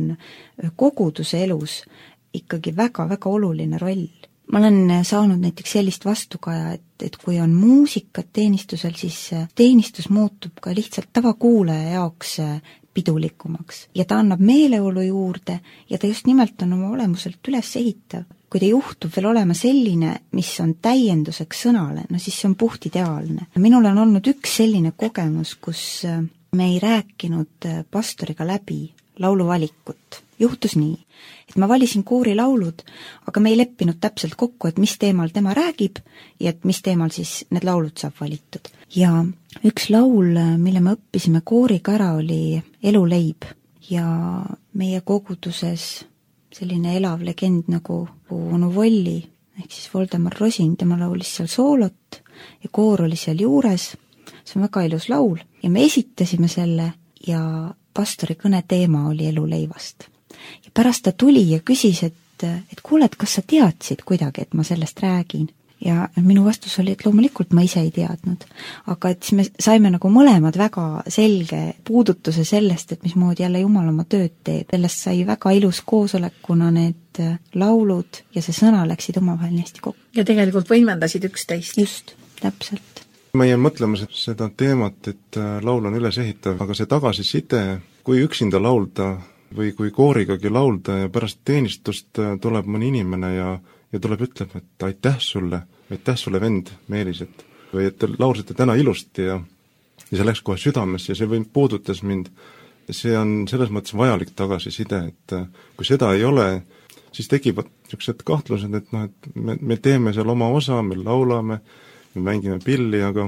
koguduse elus ikkagi väga-väga oluline roll. Ma olen saanud näiteks sellist vastukaja, et, et kui on muusikat teenistusel, siis teenistus muutub ka lihtsalt tavakuulaja jaoks pidulikumaks. Ja ta annab meeleolu juurde ja ta just nimelt on oma olemuselt üles ehitav. Kui ta juhtub veel olema selline, mis on täienduseks sõnale, no siis see on puht ideaalne. Minul on olnud üks selline kogemus, kus me ei rääkinud pastoriga läbi lauluvalikut. Juhtus nii, et ma valisin koori laulud, aga me ei leppinud täpselt kokku, et mis teemal tema räägib ja et mis teemal siis need laulud saab valitud. Ja üks laul, mille me õppisime kooriga ära, oli Eluleib ja meie koguduses selline elav legend nagu onu Volli, ehk siis Voldemar Rosin, tema laulis seal soolot ja koor oli seal juures, see on väga ilus laul ja me esitasime selle ja pastori kõne teema oli eluleivast. Ja pärast ta tuli ja küsis, et, et kuule, et kas sa teadsid kuidagi, et ma sellest räägin? Ja minu vastus oli, et loomulikult ma ise ei teadnud. Aga et siis me saime nagu mõlemad väga selge puudutuse sellest, et mismoodi jälle Jumal oma tööd teeb. Sellest sai väga ilus koosolek, kuna need laulud ja see sõna läksid omavahel hästi kokku. Ja tegelikult võimendasid üksteist. Just, täpselt. Ma jäin mõtlema seda teemat, et laul on üles ehitav, aga see tagasiside, kui üksinda laulda või kui koorigagi laulda ja pärast teenistust tuleb mõni inimene ja, ja tuleb ütleb, et aitäh sulle, aitäh sulle vend Meelis, et, või et te laulsite täna ilusti ja, ja see läks kohe südamesse ja see või puudutas mind. See on selles mõttes vajalik tagasiside, et kui seda ei ole, siis tekivad niisugused kahtlused, et noh, et me, me teeme seal oma osa, me laulame, me mängime pilli, aga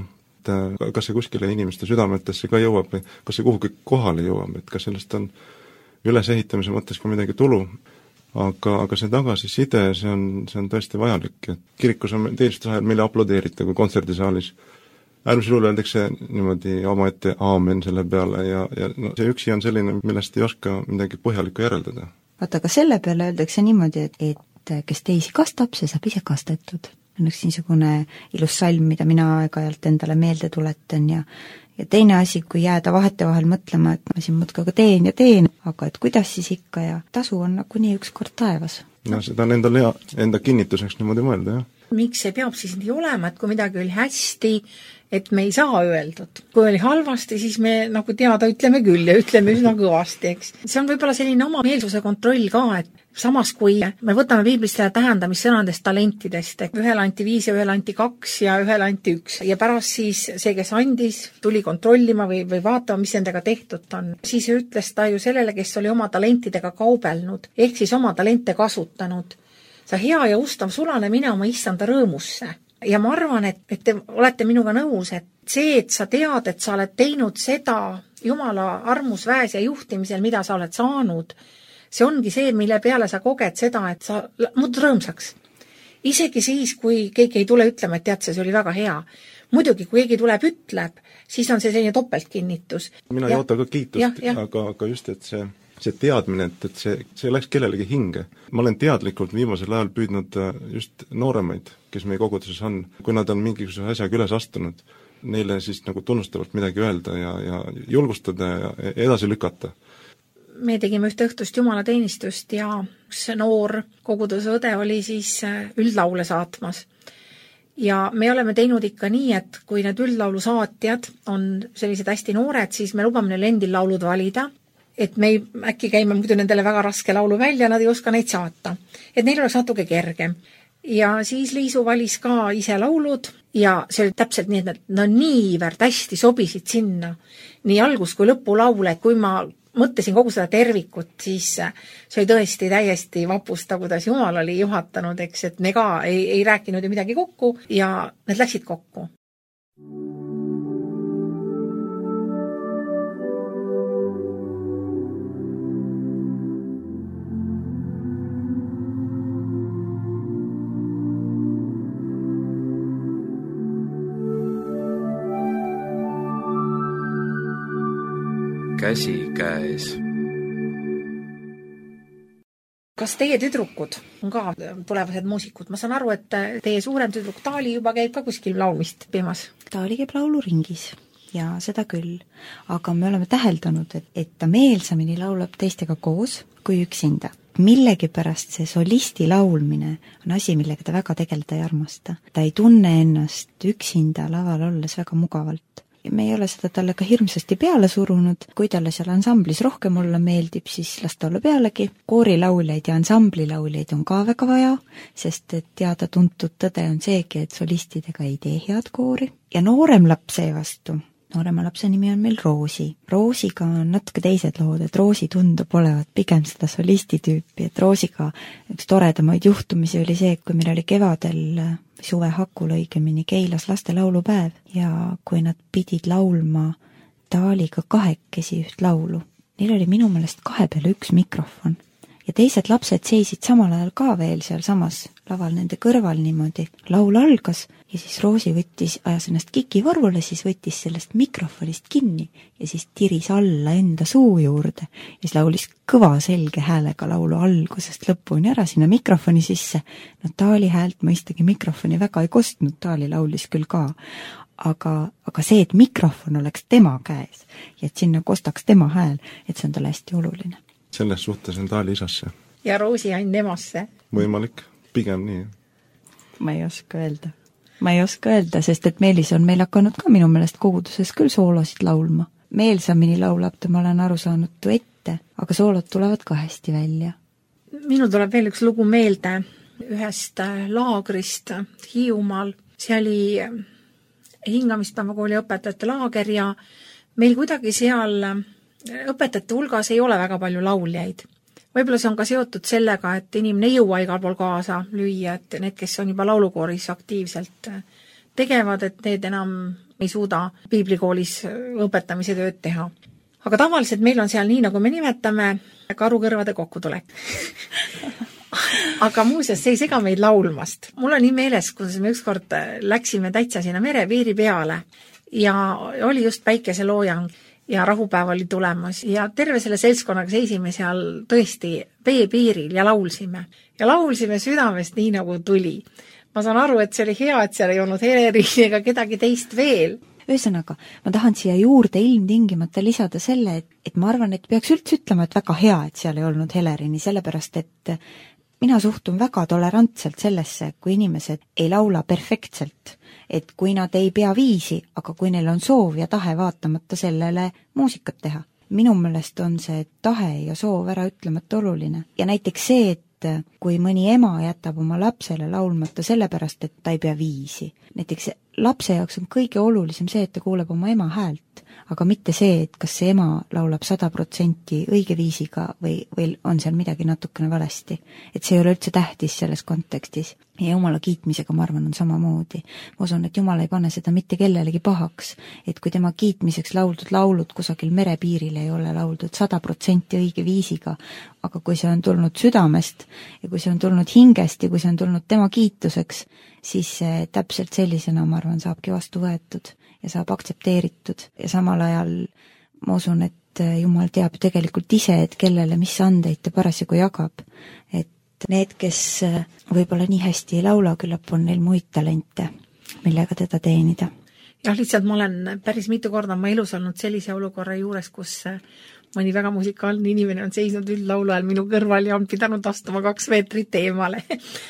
kas see kuskile inimeste südametesse ka jõuab või kas see kuhugi kohale jõuab, et kas sellest on ülesehitamise mõttes ka midagi tulu, aga, aga see tagasiside, see on, see on tõesti vajalik, et kirikus on teenistuse ajal meile aplodeerita kui kontserdisaalis. Äärmisel juhul öeldakse niimoodi omaette aamen selle peale ja, ja no, see üksi on selline, millest ei oska midagi põhjalikku järeldada. Vaata, aga selle peale öeldakse niimoodi, et, et kes teisi kastab, see saab ise kastetud. On üks niisugune ilus salm, mida mina aeg-ajalt endale meelde tuletan ja ja teine asi, kui jääda vahete vahel mõtlema, et ma siin muudkui ka teen ja teen, aga et kuidas siis ikka ja tasu on nagu nii üks kord taevas. No seda on endal hea, enda kinnituseks niimoodi mõelda, jah. Miks see peab siis nii olema, et kui midagi oli hästi et me ei saa öeldud. Kui oli halvasti, siis me nagu teada ütleme küll ja ütleme üsna kõvasti, eks. See on võib-olla selline oma meelsuse kontroll ka, et samas kui me võtame piiblist selle tähendamissõnadest talentidest, et ühele anti viis ja ühele anti kaks ja ühele anti üks ja pärast siis see, kes andis, tuli kontrollima või, või vaatama, mis nendega tehtud on. Siis ütles ta ju sellele, kes oli oma talentidega kaubelnud, ehk siis oma talente kasutanud. Sa hea ja ustav sulane mine oma issanda rõõmusse. Ja ma arvan, et, et te olete minuga nõus, et see, et sa tead, et sa oled teinud seda Jumala armus, väes ja juhtimisel, mida sa oled saanud, see ongi see, mille peale sa koged seda, et sa muud rõõmsaks. Isegi siis, kui keegi ei tule ütlema, et tead, see oli väga hea. Muidugi, kui keegi tuleb, ütleb, siis on see selline topeltkinnitus. Mina ja, ei oota ka kiitust, ja, ja. Aga, aga just, et see, see teadmine, et, et see, see läks kellelegi hinge. Ma olen teadlikult viimasel ajal püüdnud just nooremaid, kes meie koguduses on, kui nad on mingisuguse asjaga üles astunud, neile siis nagu tunnustavalt midagi öelda ja, ja julgustada ja edasi lükata. Me tegime ühte õhtust jumalateenistust ja üks noor koguduse õde oli siis üldlaule saatmas. Ja me oleme teinud ikka nii, et kui need üldlaulu saatjad on sellised hästi noored, siis me lubame neil endil laulud valida, et me ei, äkki käime muidu nendele väga raske laulu välja, nad ei oska neid saata. Et neil oleks natuke kergem. Ja siis Liisu valis ka ise laulud ja see oli täpselt nii, et nad no, niivõrd hästi sobisid sinna. Nii algus kui lõpu laule, et kui ma mõtlesin kogu seda tervikut, siis see oli tõesti täiesti vapusta, kuidas Jumal oli juhatanud, eks, et me ka ei, ei rääkinud ju midagi kokku ja need läksid kokku. Käsi käes. Kas teie tüdrukud on ka tulevased muusikud? Ma saan aru, et teie suurem tüdruk Taali juba käib ka kuskil laulmist teemas. Taali käib lauluringis ja seda küll. Aga me oleme täheldanud, et, et ta meelsamini laulab teistega koos kui üksinda. Millegi pärast see solisti laulmine on asi, millega ta väga tegeleda ei armasta. Ta ei tunne ennast üksinda laval olles väga mugavalt. Me ei ole seda talle ka hirmsasti peale surunud, kui talle seal ansamblis rohkem olla meeldib, siis las ta olla pealegi. Koorilauljaid ja ansamblilauljaid on ka väga vaja, sest et teada tuntud tõde on seegi, et solistidega ei tee head koori. Ja noorem laps seevastu, noorema lapse nimi on meil Roosi. Roosiga on natuke teised lood, et Roosi tundub olevat pigem seda solisti tüüpi, et Roosiga üks toredamaid juhtumisi oli see, kui meil oli kevadel suve hakul õigemini Keilas laste laulupäev ja kui nad pidid laulma Taaliga kahekesi üht laulu. Neil oli minu meelest kahe peale üks mikrofon ja teised lapsed seisid samal ajal ka veel seal samas laval nende kõrval niimoodi. Laul algas ja siis Roosi võttis, ajas ennast kiki varvule, siis võttis sellest mikrofonist kinni ja siis tiris alla enda suu juurde ja siis laulis kõva selge häälega laulu algusest lõpuni ära sinna mikrofoni sisse. No Taali häält mõistagi mikrofoni väga ei kostnud, Taali laulis küll ka, aga, aga see, et mikrofon oleks tema käes ja et sinna kostaks tema hääl, et see on talle hästi oluline. Selles suhtes on Taali isasse. Ja Roosi ain emasse. Võimalik, pigem nii. Ma ei oska öelda. Ma ei oska öelda, sest et Meelis on meil hakanud ka minu meelest koguduses küll soolosid laulma. Meelsamini laulab ta, ma olen aru saanud duette, aga soolod tulevad ka hästi välja. Minul tuleb veel üks lugu meelde ühest laagrist Hiiumaal. See oli hingamispäeva kooli õpetajate laager ja meil kuidagi seal õpetajate hulgas ei ole väga palju lauljaid. Võib-olla see on ka seotud sellega, et inimene ei jõua igal pool kaasa lüüa, et need, kes on juba laulukooris aktiivselt tegevad, et need enam ei suuda piiblikoolis õpetamise tööd teha. Aga tavaliselt meil on seal nii, nagu me nimetame, karukõrvade kokkutulek. Aga muuseas, see ei sega meid laulmast. Mul on nii meeles, kuidas me ükskord läksime täitsa sinna merepiiri peale ja oli just päikeseloojang ja rahupäev oli tulemas ja terve selle seltskonnaga seisime seal tõesti veepiiril ja laulsime. Ja laulsime südamest nii, nagu tuli. Ma saan aru, et see oli hea, et seal ei olnud Helerini ega kedagi teist veel. Ühesõnaga, ma tahan siia juurde ilmtingimata lisada selle, et, et ma arvan, et peaks üldse ütlema, et väga hea, et seal ei olnud Helerini, sellepärast et mina suhtun väga tolerantselt sellesse, kui inimesed ei laula perfektselt, et kui nad ei pea viisi, aga kui neil on soov ja tahe vaatamata sellele muusikat teha. Minu meelest on see tahe ja soov ära ütlemata oluline. Ja näiteks see, et kui mõni ema jätab oma lapsele laulmata sellepärast, et ta ei pea viisi. Näiteks lapse jaoks on kõige olulisem see, et ta kuuleb oma ema häält, aga mitte see, et kas see ema laulab sada protsenti õige viisiga või, või on seal midagi natukene valesti. Et see ei ole üldse tähtis selles kontekstis. Ja jumala kiitmisega, ma arvan, on samamoodi. Ma usun, et jumal ei pane seda mitte kellelegi pahaks, et kui tema kiitmiseks lauldud laulud kusagil merepiiril ei ole lauldud sada protsenti õige viisiga, aga kui see on tulnud südamest ja kui see on tulnud hingest ja kui see on tulnud tema kiituseks, siis täpselt sellisena, ma arvan, saabki vastu võetud ja saab aktsepteeritud ja samal ajal ma usun, et jumal teab tegelikult ise, et kellele mis andeid ta parasjagu jagab, et need, kes võib-olla nii hästi ei laula, küllap on neil muid talente, millega teda teenida. Jah, lihtsalt ma olen päris mitu korda ma elus olnud sellise olukorra juures, kus mõni väga musikaalne inimene on seisnud üldlaulu ajal minu kõrval ja on pidanud astuma kaks meetrit eemale.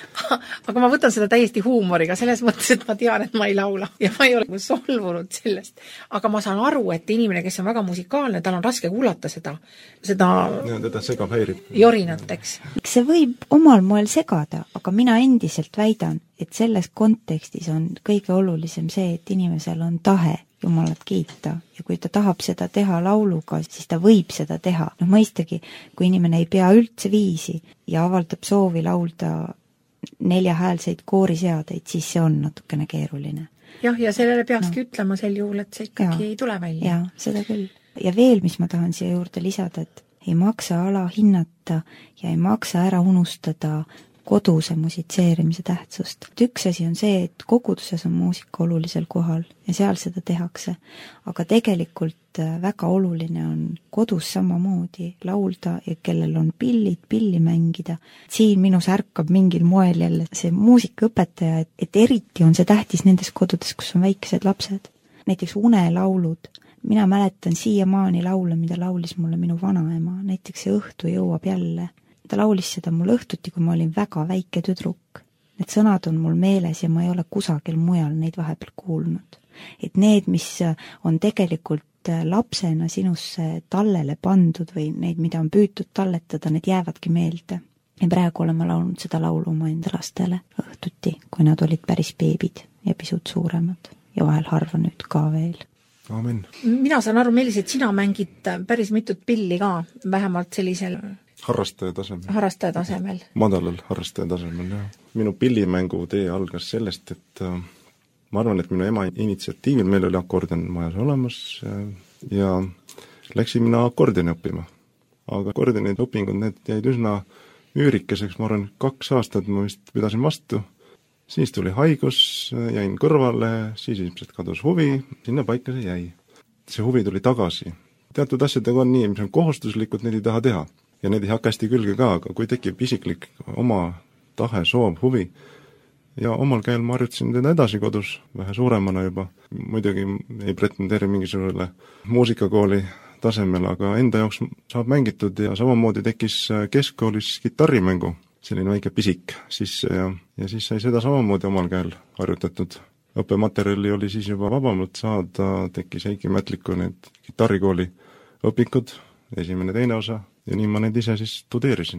Aga ma võtan seda täiesti huumoriga, selles mõttes, et ma tean, et ma ei laula ja ma ei ole solvunud sellest. Aga ma saan aru, et inimene, kes on väga musikaalne, tal on raske kuulata seda, seda ja, teda segab häirib. Jorinateks. See võib omal moel segada, aga mina endiselt väidan, et selles kontekstis on kõige olulisem see, et inimesel on tahe Jumalat kiita ja kui ta tahab seda teha lauluga, siis ta võib seda teha. No mõistagi, kui inimene ei pea üldse viisi ja avaldab soovi laulda neljahäälseid kooriseadeid, siis see on natukene keeruline. Jah, ja sellele peakski no. ütlema sel juhul, et see ikkagi ja. ei tule välja. Jaa, seda küll. Ja veel, mis ma tahan siia juurde lisada, et ei maksa ala hinnata ja ei maksa ära unustada koduse musitseerimise tähtsust. Üks asi on see, et koguduses on muusika olulisel kohal ja seal seda tehakse, aga tegelikult väga oluline on kodus samamoodi laulda ja kellel on pillid, pilli mängida. Siin minus ärkab mingil moel jälle see muusikaõpetaja, et, et eriti on see tähtis nendes kodudes, kus on väikesed lapsed. Näiteks unelaulud. Mina mäletan siiamaani laule, mida laulis mulle minu vanaema. Näiteks see õhtu jõuab jälle. Ta laulis seda mul õhtuti, kui ma olin väga väike tüdruk. Need sõnad on mul meeles ja ma ei ole kusagil mujal neid vahepeal kuulnud. Et need, mis on tegelikult lapsena sinusse tallele pandud või neid, mida on püütud talletada, need jäävadki meelde. Ja praegu olen ma laulnud seda laulu oma enda lastele õhtuti, kui nad olid päris beebid ja pisut suuremad ja vahel harva nüüd ka veel. Amen. Mina saan aru, Meelis, et sina mängid päris mitut pilli ka, vähemalt sellisel harrastaja tasemel. Harrastaja tasemel. Madalal harrastaja tasemel, jah. Minu pillimängu tee algas sellest, et äh, ma arvan, et minu ema initsiatiivil meil oli akordion majas olemas äh, ja läksin mina akordioni õppima. Aga akordioni õpingud, need jäid üsna üürikeseks, ma arvan, kaks aastat ma vist pidasin vastu. Siis tuli haigus, jäin kõrvale, siis ilmselt kadus huvi, sinna paika see jäi. See huvi tuli tagasi. Teatud asjadega on nii, mis on kohustuslikud, need ei taha teha. Ja need ei hakka hästi külge ka, aga kui tekib isiklik oma tahe, soov, huvi ja omal käel ma harjutasin teda edasi kodus, vähe suuremana juba. Muidugi ei pretendeeri mingisugusele muusikakooli tasemel, aga enda jaoks saab mängitud ja samamoodi tekkis keskkoolis kitarrimängu, selline väike pisik sisse ja, ja siis sai seda samamoodi omal käel harjutatud. Õppematerjali oli siis juba vabamalt saada, tekkis Heiki Mätliku need kitarrikooli õpikud, esimene teine osa. Ja nii ma need ise siis studeerisin.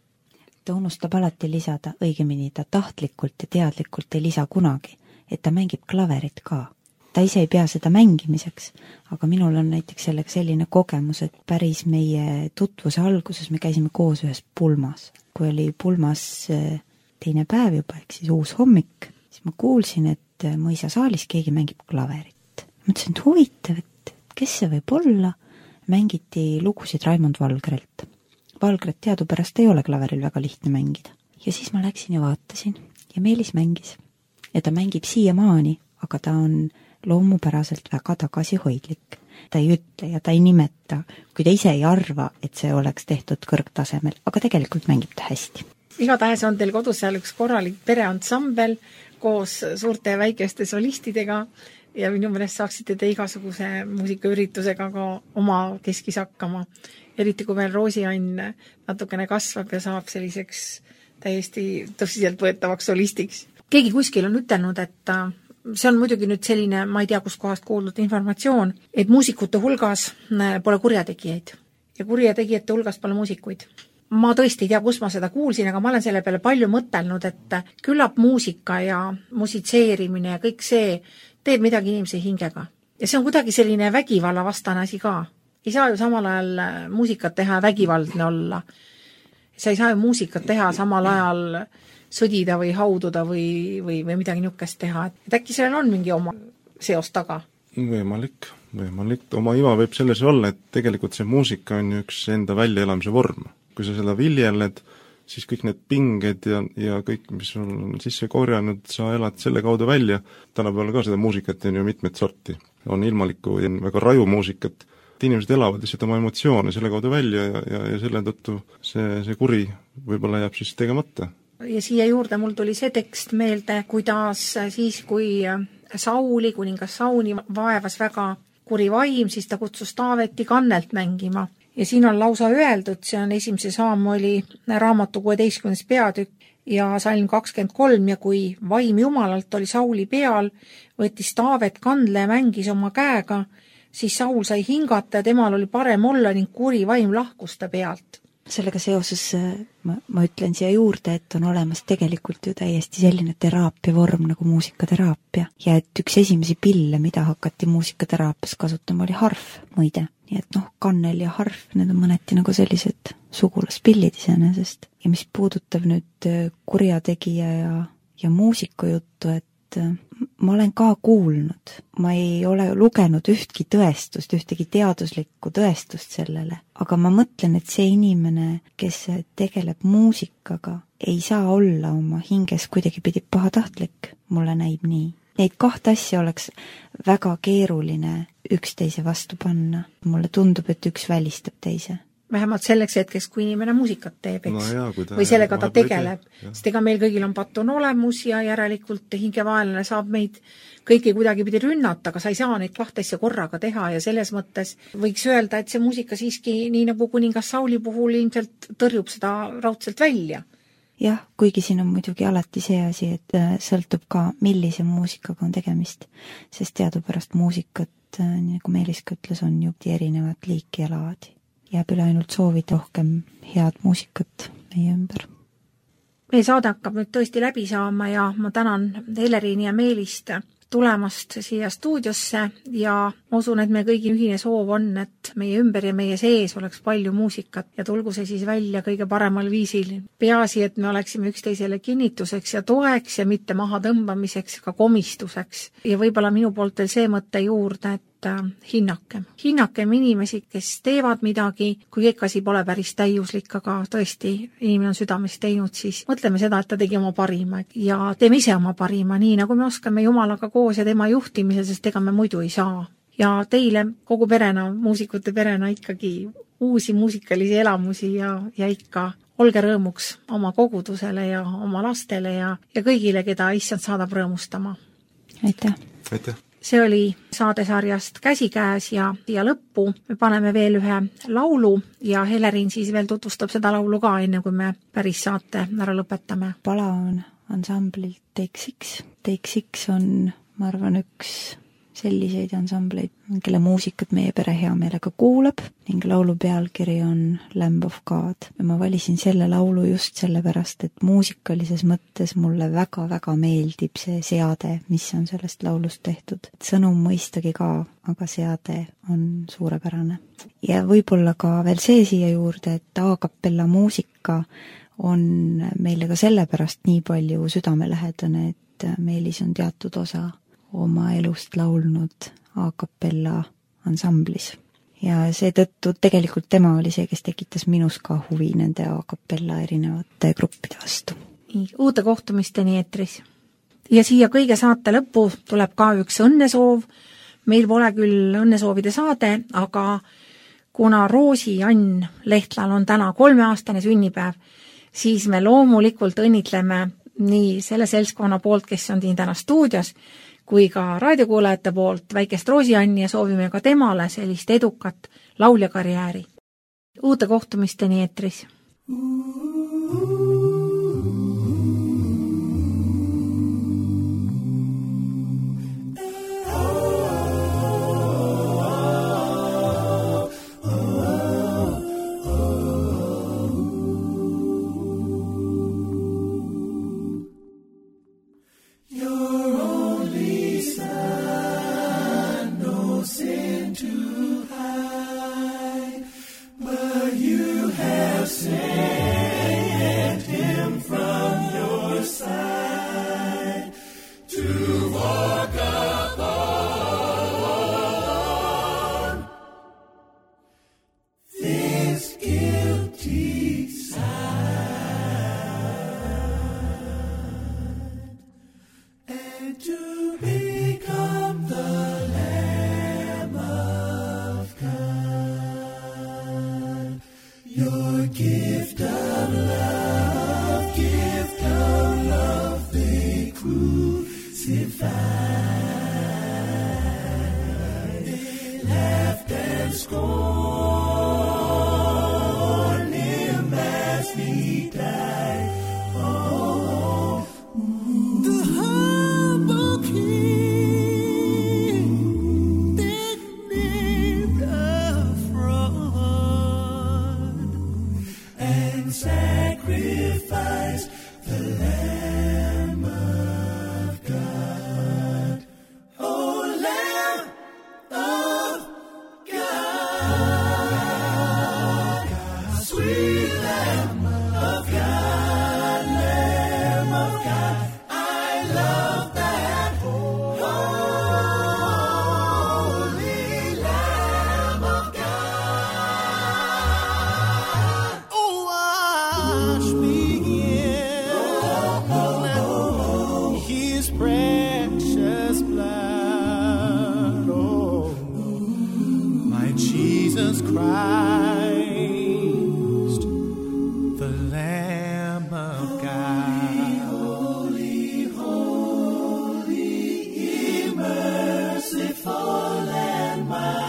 Ta unustab alati lisada, õigemini ta tahtlikult ja teadlikult ei lisa kunagi, et ta mängib klaverit ka. Ta ise ei pea seda mängimiseks, aga minul on näiteks sellega selline kogemus, et päris meie tutvuse alguses me käisime koos ühes pulmas. Kui oli pulmas teine päev juba, ehk siis uus hommik, siis ma kuulsin, et mõisa saalis keegi mängib klaverit. Mõtlesin, et huvitav, et kes see võib olla? Mängiti lugusid Raimond Valgrelt. Valgret teadupärast ei ole klaveril väga lihtne mängida. Ja siis ma läksin ja vaatasin ja Meelis mängis. Ja ta mängib siiamaani, aga ta on loomupäraselt väga tagasihoidlik. Ta ei ütle ja ta ei nimeta, kui ta ise ei arva, et see oleks tehtud kõrgtasemel, aga tegelikult mängib ta hästi. Igatahes on teil kodus seal üks korralik pereansambel koos suurte ja väikeste solistidega ja minu meelest saaksite te igasuguse muusikaüritusega ka oma keskis hakkama. Eriti kui veel Roosiann natukene kasvab ja saab selliseks täiesti tõsiseltvõetavaks solistiks. Keegi kuskil on ütelnud, et see on muidugi nüüd selline, ma ei tea, kus kohast kuuldud informatsioon, et muusikute hulgas pole kurjategijaid ja kurjategijate hulgas pole muusikuid. Ma tõesti ei tea, kus ma seda kuulsin, aga ma olen selle peale palju mõtelnud, et küllap muusika ja musitseerimine ja kõik see teeb midagi inimese hingega. Ja see on kuidagi selline vägivalla vastane asi ka. Ei saa ju samal ajal muusikat teha vägivaldne olla. Sa ei saa ju muusikat teha samal ajal sõdida või haududa või, või, või midagi niukest teha. Et äkki sellel on mingi oma seos taga? Võimalik, võimalik. Oma iva võib selles olla, et tegelikult see muusika on üks enda väljaelamise vorm. Kui sa seda viljeled, siis kõik need pinged ja, ja kõik, mis on sisse korjanud, sa elad selle kaudu välja. Tänapäeval ka seda muusikat on ju mitmed sorti. On ilmalikku ja väga raju muusikat. Inimesed elavad lihtsalt oma emotsioone selle kaudu välja ja, ja, ja selle tõttu see, see kuri võib-olla jääb siis tegemata. Ja siia juurde mul tuli see tekst meelde, kuidas siis, kui Sauli, kuningas Sauni vaevas väga kuri vaim, siis ta kutsus Taaveti kannelt mängima. Ja siin on lausa öeldud, see on esimese Saamoli raamatu kuueteistkümnes peatükk ja salm kakskümmend kolm ja kui vaim Jumalalt oli Sauli peal, võttis Taavet kandle ja mängis oma käega, siis Saul sai hingata ja temal oli parem olla ning kuri vaim lahkus ta pealt. Sellega seoses ma, ma ütlen siia juurde, et on olemas tegelikult ju täiesti selline teraapia vorm nagu muusikateraapia ja et üks esimesi pille, mida hakati muusikateraapias kasutama, oli harf, muide. Nii et noh, kannel ja harf, need on mõneti nagu sellised sugulaspillid iseenesest. Ja mis puudutab nüüd kurjategija ja, ja muusiku juttu, et ma olen ka kuulnud, ma ei ole lugenud ühtki tõestust, ühtegi teaduslikku tõestust sellele, aga ma mõtlen, et see inimene, kes tegeleb muusikaga, ei saa olla oma hinges kuidagi pidi pahatahtlik, mulle näib nii. Neid kahte asja oleks väga keeruline üksteise vastu panna. Mulle tundub, et üks välistab teise. Vähemalt selleks hetkeks, kui inimene muusikat teeb, eks? No jaa, ta või sellega ta tegeleb. Sest ega meil kõigil on patt on olemus ja järelikult hingevaelane saab meid kõiki kuidagi pidi rünnata, aga sa ei saa neid kahte asja korraga teha ja selles mõttes võiks öelda, et see muusika siiski, nii nagu kuningas Sauli puhul, ilmselt tõrjub seda raudselt välja. Jah, kuigi siin on muidugi alati see asi, et sõltub ka, millise muusikaga on tegemist, sest teadupärast muusikat, nii nagu Meeliska ütles, on ju erinevat liiki ja laadi. Jääb üle ainult soovida rohkem head muusikat meie ümber. Meie saade hakkab nüüd tõesti läbi saama ja ma tänan Heleriini ja Meelist tulemast siia stuudiosse ja ma usun, et meie kõigi ühine soov on, et meie ümber ja meie sees oleks palju muusikat ja tulgu see siis välja kõige paremal viisil. Peaasi, et me oleksime üksteisele kinnituseks ja toeks ja mitte maha tõmbamiseks, ka komistuseks. Ja võib-olla minu poolt veel see mõtte juurde, et hinnakem. Hinnakem inimesi, kes teevad midagi, kui kõik asi pole päris täiuslik, aga tõesti inimene on südames teinud, siis mõtleme seda, et ta tegi oma parima ja teeme ise oma parima, nii nagu me oskame Jumalaga koos ja tema juhtimisel, sest ega me muidu ei saa. Ja teile kogu perena, muusikute perena ikkagi uusi muusikalisi elamusi ja, ja ikka olge rõõmuks oma kogudusele ja oma lastele ja, ja kõigile, keda issand saadab rõõmustama. Aitäh! Aitäh! See oli saadesarjast Käsikäes ja, ja lõppu me paneme veel ühe laulu ja Helerin siis veel tutvustab seda laulu ka, enne kui me päris saate ära lõpetame. Pala on ansamblilt Take Six. Take Six on, ma arvan, üks selliseid ansambleid, kelle muusikat meie pere hea meelega kuulab ning laulu pealkiri on Lamb of God. Ja ma valisin selle laulu just sellepärast, et muusikalises mõttes mulle väga-väga meeldib see seade, mis on sellest laulust tehtud. Sõnum mõistagi ka, aga seade on suurepärane. Ja võib-olla ka veel see siia juurde, et a-capella muusika on meile ka sellepärast nii palju südamelähedane, et Meelis on teatud osa oma elust laulnud a-capella ansamblis. Ja seetõttu tegelikult tema oli see, kes tekitas minus ka huvi nende a-capella erinevate gruppide vastu. Uute kohtumisteni eetris. Ja siia kõige saate lõppu tuleb ka üks õnnesoov. Meil pole küll õnnesoovide saade, aga kuna Roosi Ann Lehtlal on täna kolmeaastane sünnipäev, siis me loomulikult õnnitleme nii selle seltskonna poolt, kes on siin täna stuudios, kui ka raadiokuulajate poolt väikest Roosi Anni ja soovime ka temale sellist edukat lauljakarjääri. Uute kohtumisteni eetris. gift of love, gift of love, they crucified. They laughed and scorned him as he died. Oh, the humble king beneath the fraud and sacrifice the Lamb of God. Oh, Lamb of God, sweet Lamb of God, Lamb of God, I love that holy Lamb of God. Oh, wash me in His precious blood. Oh, my Jesus Christ, the Lamb of God. Holy, holy, merciful and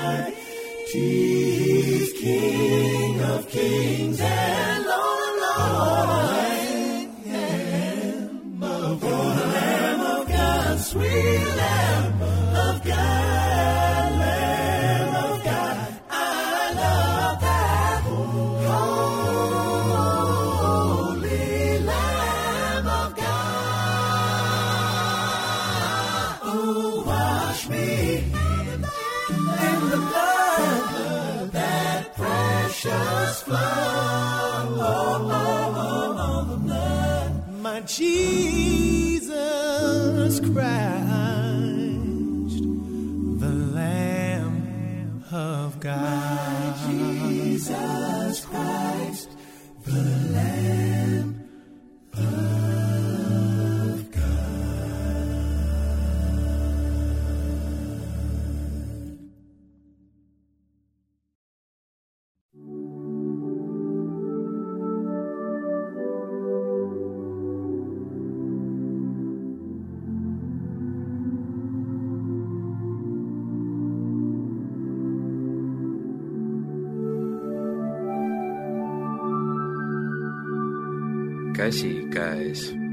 mighty, King of kings and Lord of lords. Lamb of God, Lamb of God, sweet Lamb of God, Lamb of God, I love that holy Lamb of God. Oh, wash me in the blood, that precious flood. Oh, oh, oh, oh, the blood, my Jesus Christ, the Lamb of God. Jesus Christ, the Lamb of God. käsikäes.